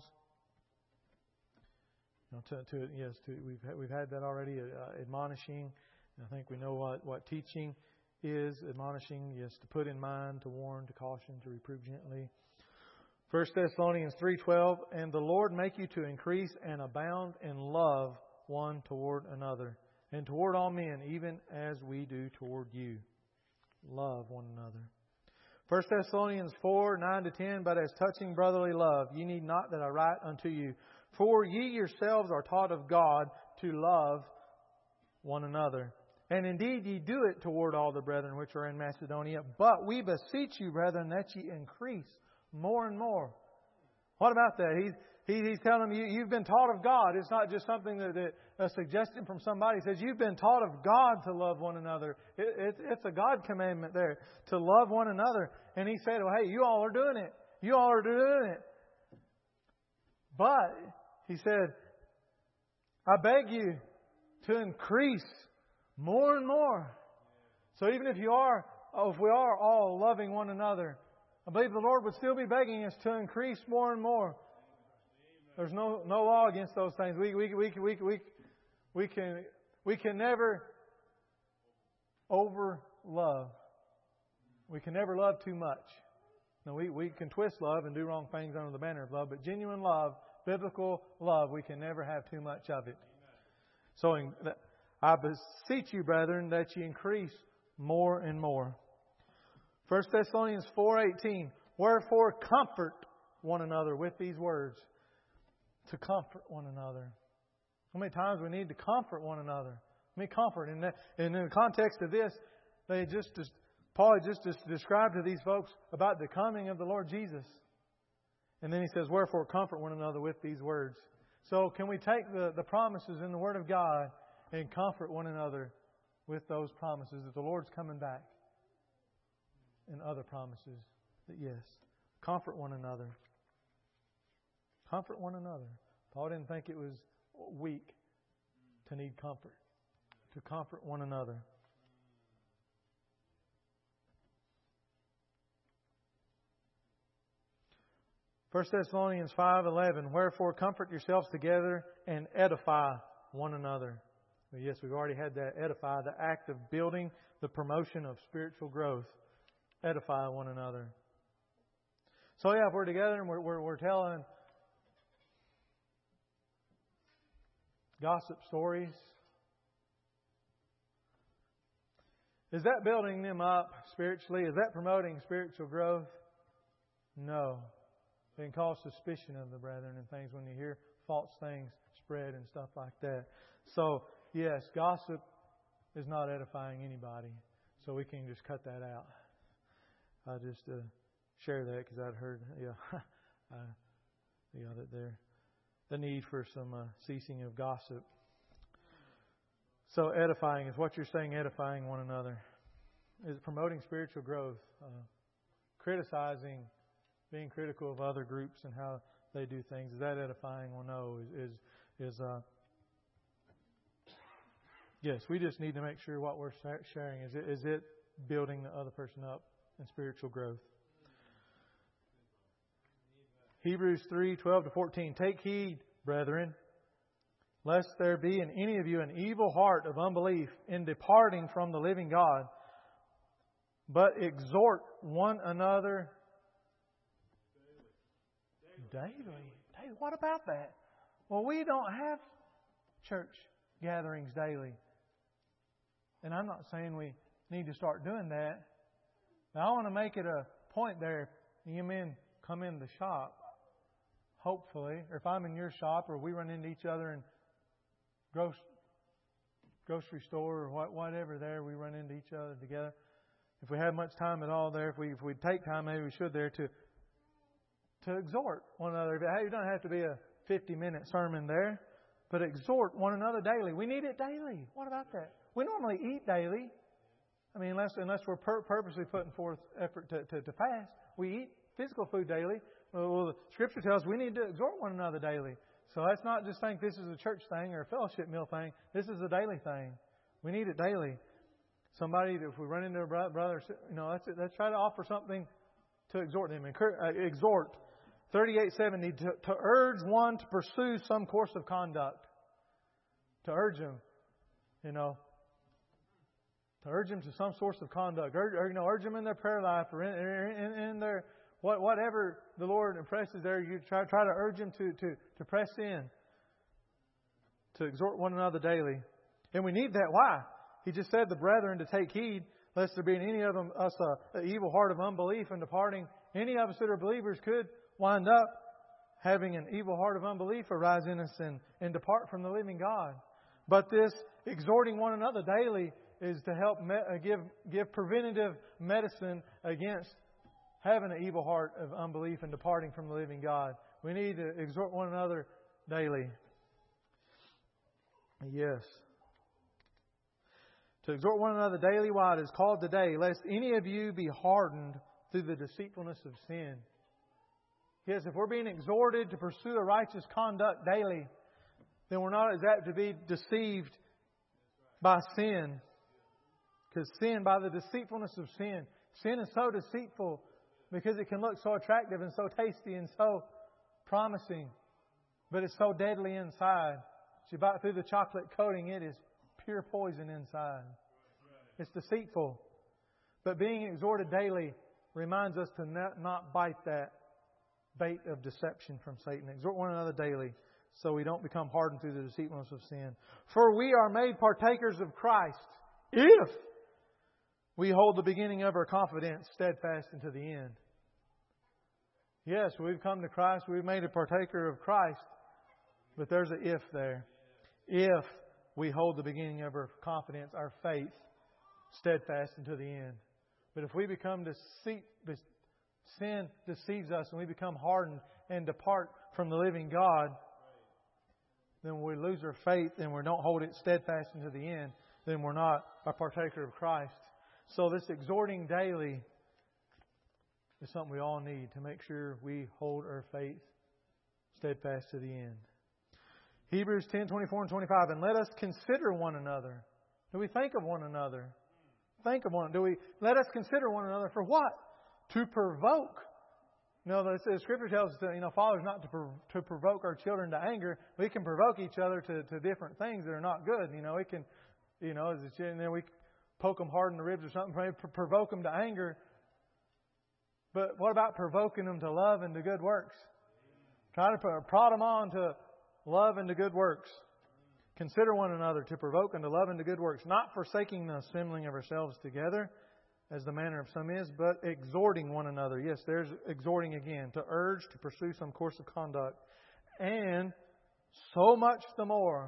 We've had that already, admonishing. I think we know what teaching is. Admonishing, yes, to put in mind, to warn, to caution, to reprove gently. 1 Thessalonians 3:12, and the Lord make you to increase and abound in love one toward another, and toward all men, even as we do toward you. Love one another. 1 Thessalonians 4:9-10, but as touching brotherly love, ye need not that I write unto you. For ye yourselves are taught of God to love one another. And indeed ye do it toward all the brethren which are in Macedonia. But we beseech you, brethren, that ye increase more and more. What about that? He's telling them you've been taught of God. It's not just something that a suggestion from somebody. He says you've been taught of God to love one another. It's a God commandment there to love one another. And he said, well, hey, you all are doing it. You all are doing it. But he said, I beg you to increase more and more. So even if we are all loving one another, I believe the Lord would still be begging us to increase more and more. There's no law against those things. We can never over love. We can never love too much. No, we can twist love and do wrong things under the banner of love, but genuine love, biblical love, we can never have too much of it. So I beseech you, brethren, that you increase more and more. 1 Thessalonians 4:18, wherefore comfort one another with these words. To comfort one another. How many times we need to comfort one another? I mean, comfort. And in the context of this, Paul just described to these folks about the coming of the Lord Jesus. And then he says, wherefore comfort one another with these words. So can we take the promises in the Word of God and comfort one another with those promises that the Lord's coming back? And other promises that yes, comfort one another. Comfort one another. Paul didn't think it was weak to need comfort. To comfort one another. First Thessalonians 5:11, wherefore comfort yourselves together and edify one another. Well, yes, we've already had that. Edify, the act of building, the promotion of spiritual growth. Edify one another. So yeah, if we're together and we're telling gossip stories, is that building them up spiritually? Is that promoting spiritual growth? No. It can cause suspicion of the brethren and things when you hear false things spread and stuff like that. So, yes, gossip is not edifying anybody. So we can just cut that out. I just share that because I'd heard, that the need for some ceasing of gossip. So edifying is what you're saying, edifying one another. Is promoting spiritual growth. Criticizing, being critical of other groups and how they do things. Is that edifying? Well, no. Yes, we just need to make sure what we're sharing, is it building the other person up in spiritual growth. Hebrews 3:12-14. Take heed, brethren, lest there be in any of you an evil heart of unbelief in departing from the living God, but exhort one another daily. What about that? Well, we don't have church gatherings daily. And I'm not saying we need to start doing that. Now, I want to make it a point there. You men come in the shop, hopefully, or if I'm in your shop or we run into each other in grocery store or whatever there, we run into each other together. If we have much time at all there, if we take time, maybe we should there to exhort one another. It doesn't have to be a 50-minute sermon there, but exhort one another daily. We need it daily. What about that? We normally eat daily. I mean, unless we're purposely putting forth effort to fast, we eat physical food daily. Well, the Scripture tells us we need to exhort one another daily. So let's not just think this is a church thing or a fellowship meal thing. This is a daily thing. We need it daily. Somebody, if we run into a brother, let's try to offer something to exhort them. Exhort. 38:70, to urge one to pursue some course of conduct. To urge him, to urge them to some source of conduct. Urge them in their prayer life or in their whatever the Lord impresses there. You try to urge them to press in, to exhort one another daily, and we need that. Why? He just said the brethren to take heed lest there be in any of them us an evil heart of unbelief and departing. Any of us that are believers could wind up having an evil heart of unbelief arise in us and depart from the living God. But this exhorting one another daily is to help give preventative medicine against having an evil heart of unbelief and departing from the living God. We need to exhort one another daily. Yes. To exhort one another daily while it is called today, lest any of you be hardened through the deceitfulness of sin. Yes, if we're being exhorted to pursue a righteous conduct daily, then we're not as apt to be deceived by sin. Because sin, by the deceitfulness of sin, sin is so deceitful because it can look so attractive and so tasty and so promising, but it's so deadly inside. You bite through the chocolate coating, it is pure poison inside. It's deceitful. But being exhorted daily reminds us to not bite that bait of deception from Satan. Exhort one another daily so we don't become hardened through the deceitfulness of sin. For we are made partakers of Christ if we hold the beginning of our confidence steadfast unto the end. Yes, we've come to Christ. We've made a partaker of Christ. But there's an if there. If we hold the beginning of our confidence, our faith, steadfast unto the end. But if we become sin deceives us and we become hardened and depart from the living God, then we lose our faith and we don't hold it steadfast unto the end, then we're not a partaker of Christ. So this exhorting daily is something we all need to make sure we hold our faith steadfast to the end. Hebrews 10:24 and 25. And let us consider one another. Do we think of one another? Think of one. Let us consider one another for what? To provoke. The Scripture tells us that, fathers not to provoke our children to anger. We can provoke each other to different things that are not good. We can, we poke them hard in the ribs or something, provoke them to anger. But what about provoking them to love and to good works? Try to prod them on to love and to good works. Consider one another to provoke and to love and to good works, not forsaking the assembling of ourselves together, as the manner of some is, but exhorting one another. Yes, there's exhorting again. To urge, to pursue some course of conduct. And so much the more.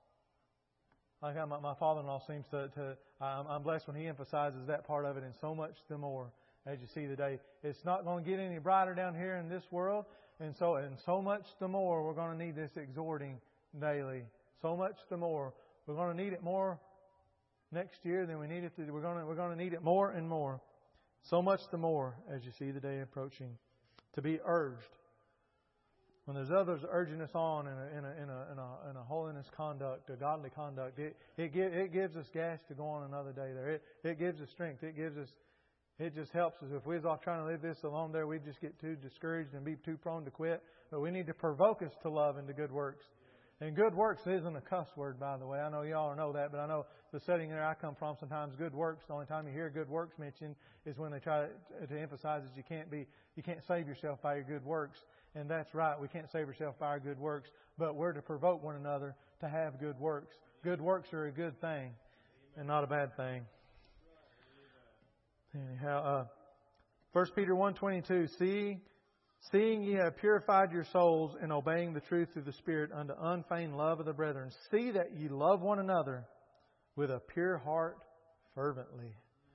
Like my father-in-law seems to I'm blessed when he emphasizes that part of it. And so much the more, as you see today. It's not going to get any brighter down here in this world. And so much the more we're going to need this exhorting daily. So much the more. We're going to need it more next year than we need it. We're going to need it more and more. So much the more as you see the day approaching. To be urged. When there's others urging us on in a holiness conduct, a godly conduct, it gives us gas to go on another day there. It gives us strength. It just helps us. If we was off trying to live this alone there, we'd just get too discouraged and be too prone to quit. But we need to provoke us to love and to good works. And good works isn't a cuss word, by the way. I know y'all know that, but I know the setting there I come from, sometimes good works, the only time you hear good works mentioned is when they try to emphasize that you can't save yourself by your good works. And that's right, we can't save ourselves by our good works, but we're to provoke one another to have good works. Good works are a good thing and not a bad thing. Anyhow, 1 Peter 1:22, Seeing ye have purified your souls in obeying the truth through the Spirit unto unfeigned love of the brethren, see that ye love one another with a pure heart fervently.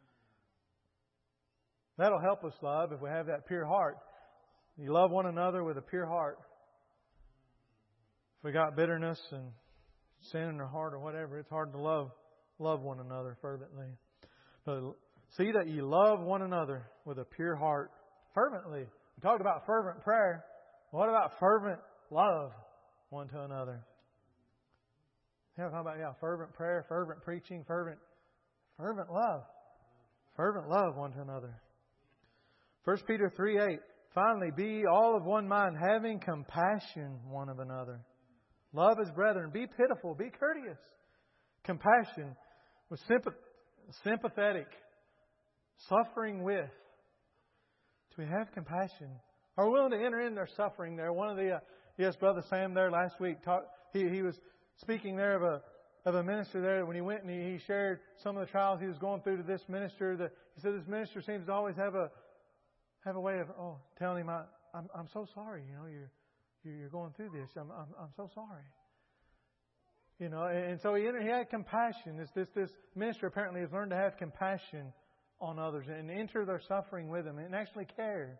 That'll help us love if we have that pure heart. You love one another with a pure heart. If we got bitterness and sin in our heart or whatever, it's hard to love one another fervently. But see that ye love one another with a pure heart fervently. We talked about fervent prayer. What about fervent love one to another? Yeah, we're talking about fervent prayer, fervent preaching, fervent love. Fervent love one to another. 1 Peter 3:8. Finally, be all of one mind, having compassion one of another. Love as brethren. Be pitiful. Be courteous. Compassion with sympathetic. Suffering with. Do we have compassion? Are we willing to enter in their suffering there? One of the, Brother Sam there last week, he was speaking there of a minister there. When he went and he shared some of the trials he was going through to this minister. He said this minister seems to always have a way of telling him, I'm so sorry. You're going through this. I'm so sorry. And so he had compassion. This minister apparently has learned to have compassion on others and enter their suffering with them and actually care.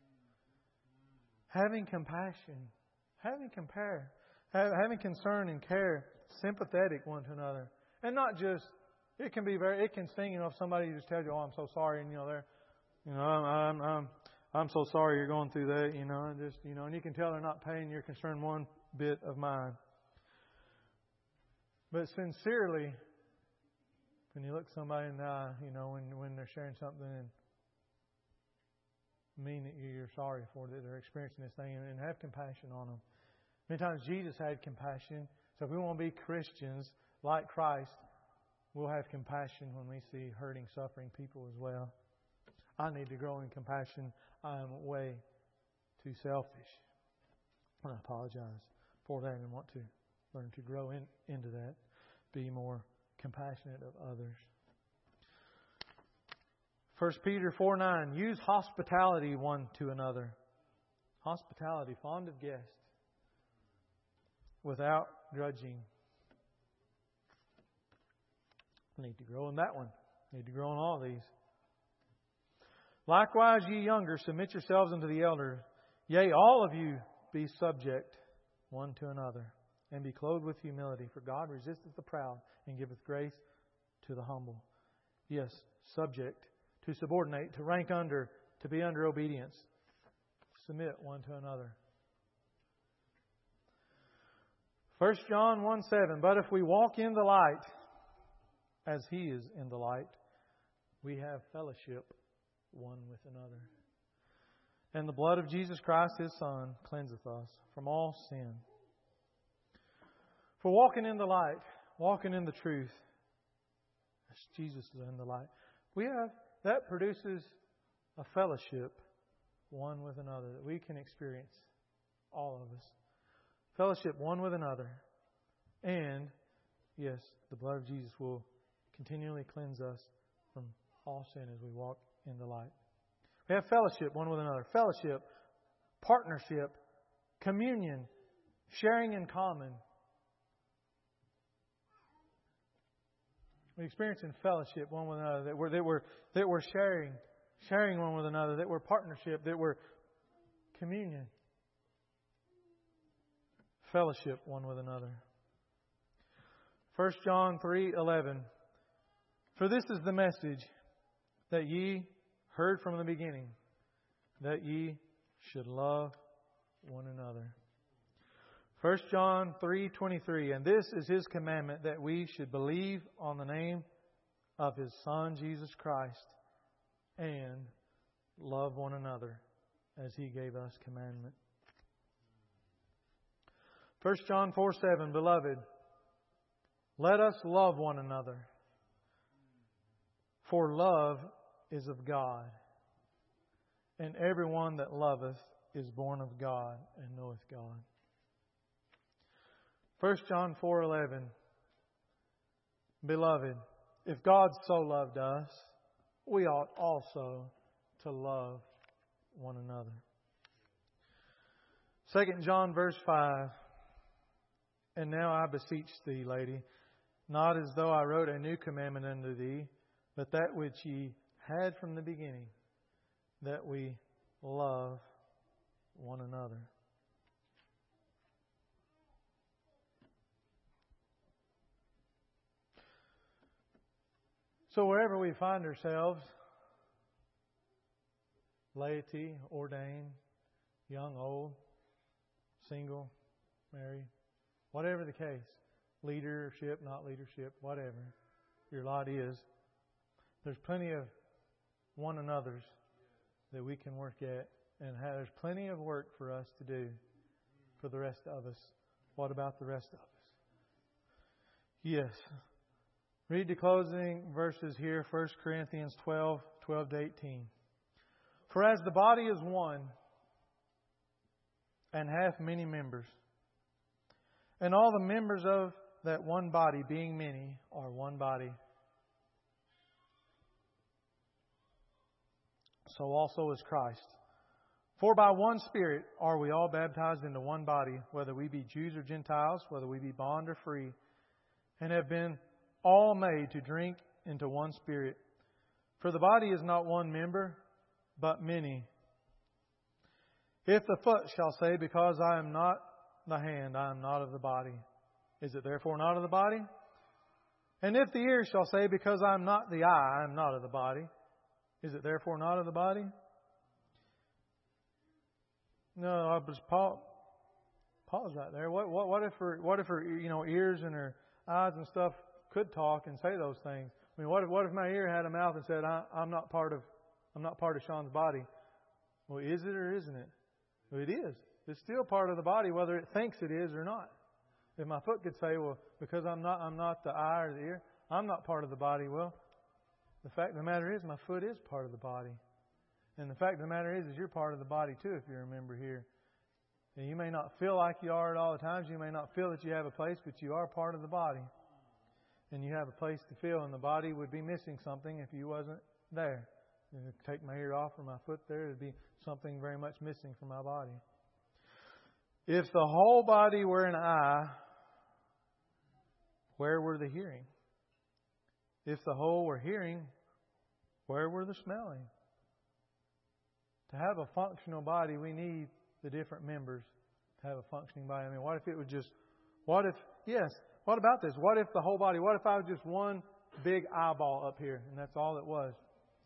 Having compassion, having concern and care, sympathetic one to another, and not just. It can sting. If somebody just tells you, "Oh, I'm so sorry," and I'm so sorry you're going through that, and you can tell they're not paying your concern one bit of mind. But sincerely, when you look somebody in the eye, when they're sharing something and mean that you're sorry for that they're experiencing this thing, and have compassion on them. Many times Jesus had compassion. So if we want to be Christians like Christ, we'll have compassion when we see hurting, suffering people as well. I need to grow in compassion. I am way too selfish. I apologize for that and want to learn to grow into that. Be more compassionate of others. 1 Peter 4:9. Use hospitality one to another. Hospitality, fond of guests, without grudging. I need to grow in that one. I need to grow in all these. Likewise, ye younger, submit yourselves unto the elders. Yea, all of you be subject one to another, and be clothed with humility. For God resisteth the proud, and giveth grace to the humble. Yes, subject, to subordinate, to rank under, to be under obedience. Submit one to another. 1 John 1:7. But if we walk in the light, as He is in the light, we have fellowship one with another. And the blood of Jesus Christ, His Son, cleanseth us from all sin. For walking in the light, walking in the truth, as Jesus is in the light, that produces a fellowship one with another that we can experience, all of us. Fellowship one with another. And, yes, the blood of Jesus will continually cleanse us from all sin as we walk in the light. We have fellowship one with another. Fellowship, partnership, communion, sharing in common. We experience in fellowship one with another, that we're sharing one with another, that we're partnership, that we're communion. Fellowship one with another. 1 John 3:11. For this is the message that ye heard from the beginning, that ye should love one another. 1 John 3:23. And this is His commandment, that we should believe on the name of His Son, Jesus Christ, and love one another as He gave us commandment. 1 John 4:7, Beloved, let us love one another, for love is of God, and everyone that loveth is born of God and knoweth God. 1 John 4:11, Beloved, if God so loved us, we ought also to love one another. 2 John verse 5, And now I beseech thee, lady, not as though I wrote a new commandment unto thee, but that which ye had from the beginning, that we love one another. So wherever we find ourselves, laity, ordained, young, old, single, married, whatever the case, leadership, not leadership, whatever your lot is, there's plenty of one another's that we can work at, and there's plenty of work for us to do for the rest of us. What about the rest of us? Yes. Read the closing verses here, 1 Corinthians 12:12-18. For as the body is one, and hath many members, and all the members of that one body, being many, are one body, so also is Christ. For by one Spirit are we all baptized into one body, whether we be Jews or Gentiles, whether we be bond or free, and have been all made to drink into one Spirit. For the body is not one member, but many. If the foot shall say, Because I am not the hand, I am not of the body, is it therefore not of the body? And if the ear shall say, Because I am not the eye, I am not of the body, is it therefore not of the body? No, I was pause right there. What if her ears and her eyes and stuff could talk and say those things? I mean, what if my ear had a mouth and said, I'm not part of Sean's body? Well, is it or isn't it? Well, it is. It's still part of the body, whether it thinks it is or not. If my foot could say, well, because I'm not the eye or the ear, I'm not part of the body. Well, the fact of the matter is, my foot is part of the body. And the fact of the matter is you're part of the body too, if you're a member here. And you may not feel like you are at all the times. You may not feel that you have a place, but you are part of the body. And you have a place to feel, and the body would be missing something if you wasn't there. Take my ear off or my foot there, it'd be something very much missing from my body. If the whole body were an eye, where were the hearing? If the whole were hearing, where were the smelling? To have a functional body, we need the different members to have a functioning body. I mean, what if it was just, what about this? What if the whole body, what if I was just one big eyeball up here and that's all it was?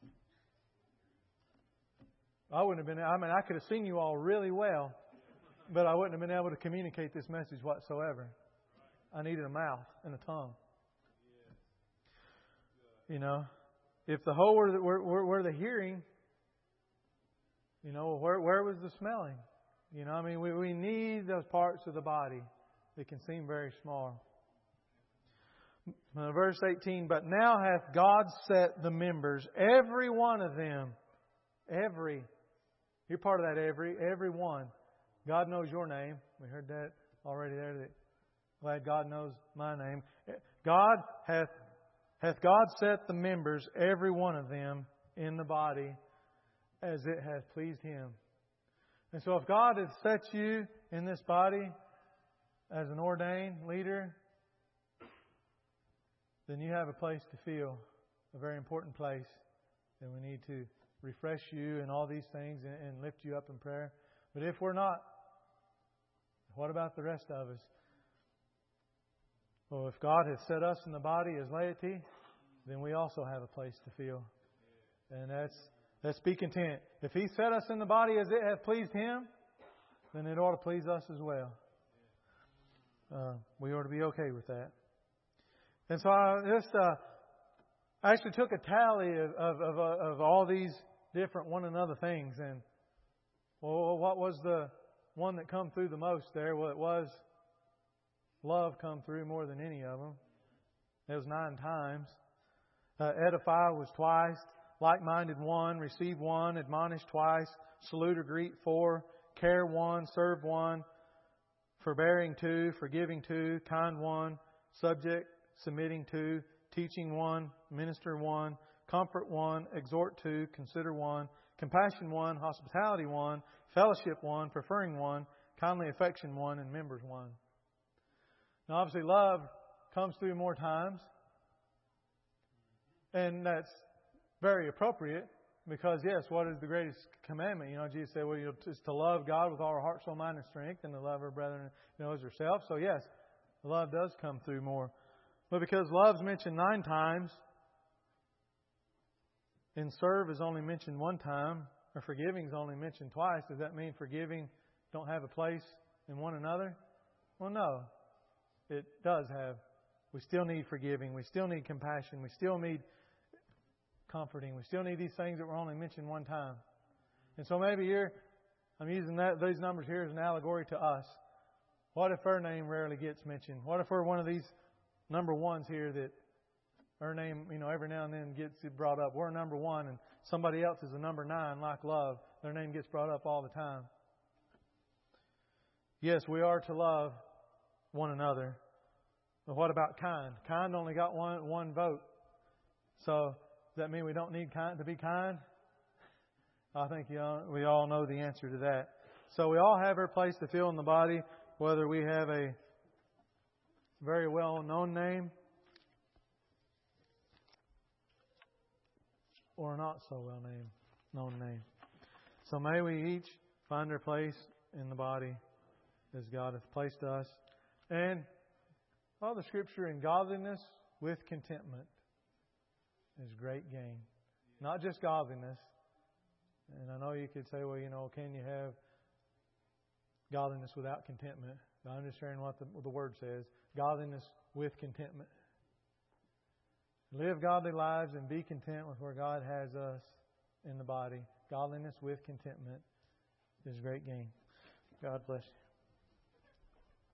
I could have seen you all really well, but I wouldn't have been able to communicate this message whatsoever. I needed a mouth and a tongue. You know, if the whole were the hearing, you know, where was the smelling? You know, I mean, we need those parts of the body that can seem very small. Verse 18, But now hath God set the members, every one of them, you're part of that every one. God knows your name. We heard that already there. Glad God knows my name. God hath God set the members, every one of them, in the body as it hath pleased Him. And so if God has set you in this body as an ordained leader, then you have a place to feel, a very important place. And we need to refresh you and all these things and lift you up in prayer. But if we're not, what about the rest of us? Well, if God has set us in the body as laity, then we also have a place to feel. And let's be content. If He set us in the body as it hath pleased Him, then it ought to please us as well. We ought to be okay with that. And so I actually took a tally of all these different one another things. And well, what was the one that come through the most there? Well, it was love come through more than any of them. It was 9 times. Edify was twice. Like-minded 1. Receive 1. Admonish twice. Salute or greet 4. Care 1. Serve 1. Forbearing 2. Forgiving 2. Kind 1. Subject, submitting 2. Teaching 1. Minister 1. Comfort 1. Exhort 2. Consider 1. Compassion 1. Hospitality 1. Fellowship 1. Preferring 1. Kindly affection 1. And members 1. Now obviously love comes through more times. And that's very appropriate because, yes, what is the greatest commandment? Jesus said, well, it's to love God with all our heart, soul, mind, and strength, and to love our brethren as ourselves. So, yes, love does come through more. But because love's mentioned 9 times, and serve is only mentioned 1 time, or forgiving is only mentioned twice, does that mean forgiving don't have a place in one another? Well, no. It does have. We still need forgiving. We still need compassion. We still need comforting. We still need these things that were only mentioned 1 time. And so maybe I'm using these numbers here as an allegory to us. What if our name rarely gets mentioned? What if we're one of these number 1s here that our name, every now and then gets brought up? We're number 1 and somebody else is a number 9 like love. Their name gets brought up all the time. Yes, we are to love one another. But what about kind? Kind only got one vote. So does that mean we don't need to be kind? I think we all know the answer to that. So we all have our place to fill in the body, whether we have a very well-known name or a not so well-known name. So may we each find our place in the body as God hath placed us. And all the Scripture, in godliness with contentment is great gain. Not just godliness. And I know you could say, well, can you have godliness without contentment? But I'm just sharing what the Word says. Godliness with contentment. Live godly lives and be content with where God has us in the body. Godliness with contentment is great gain. God bless you.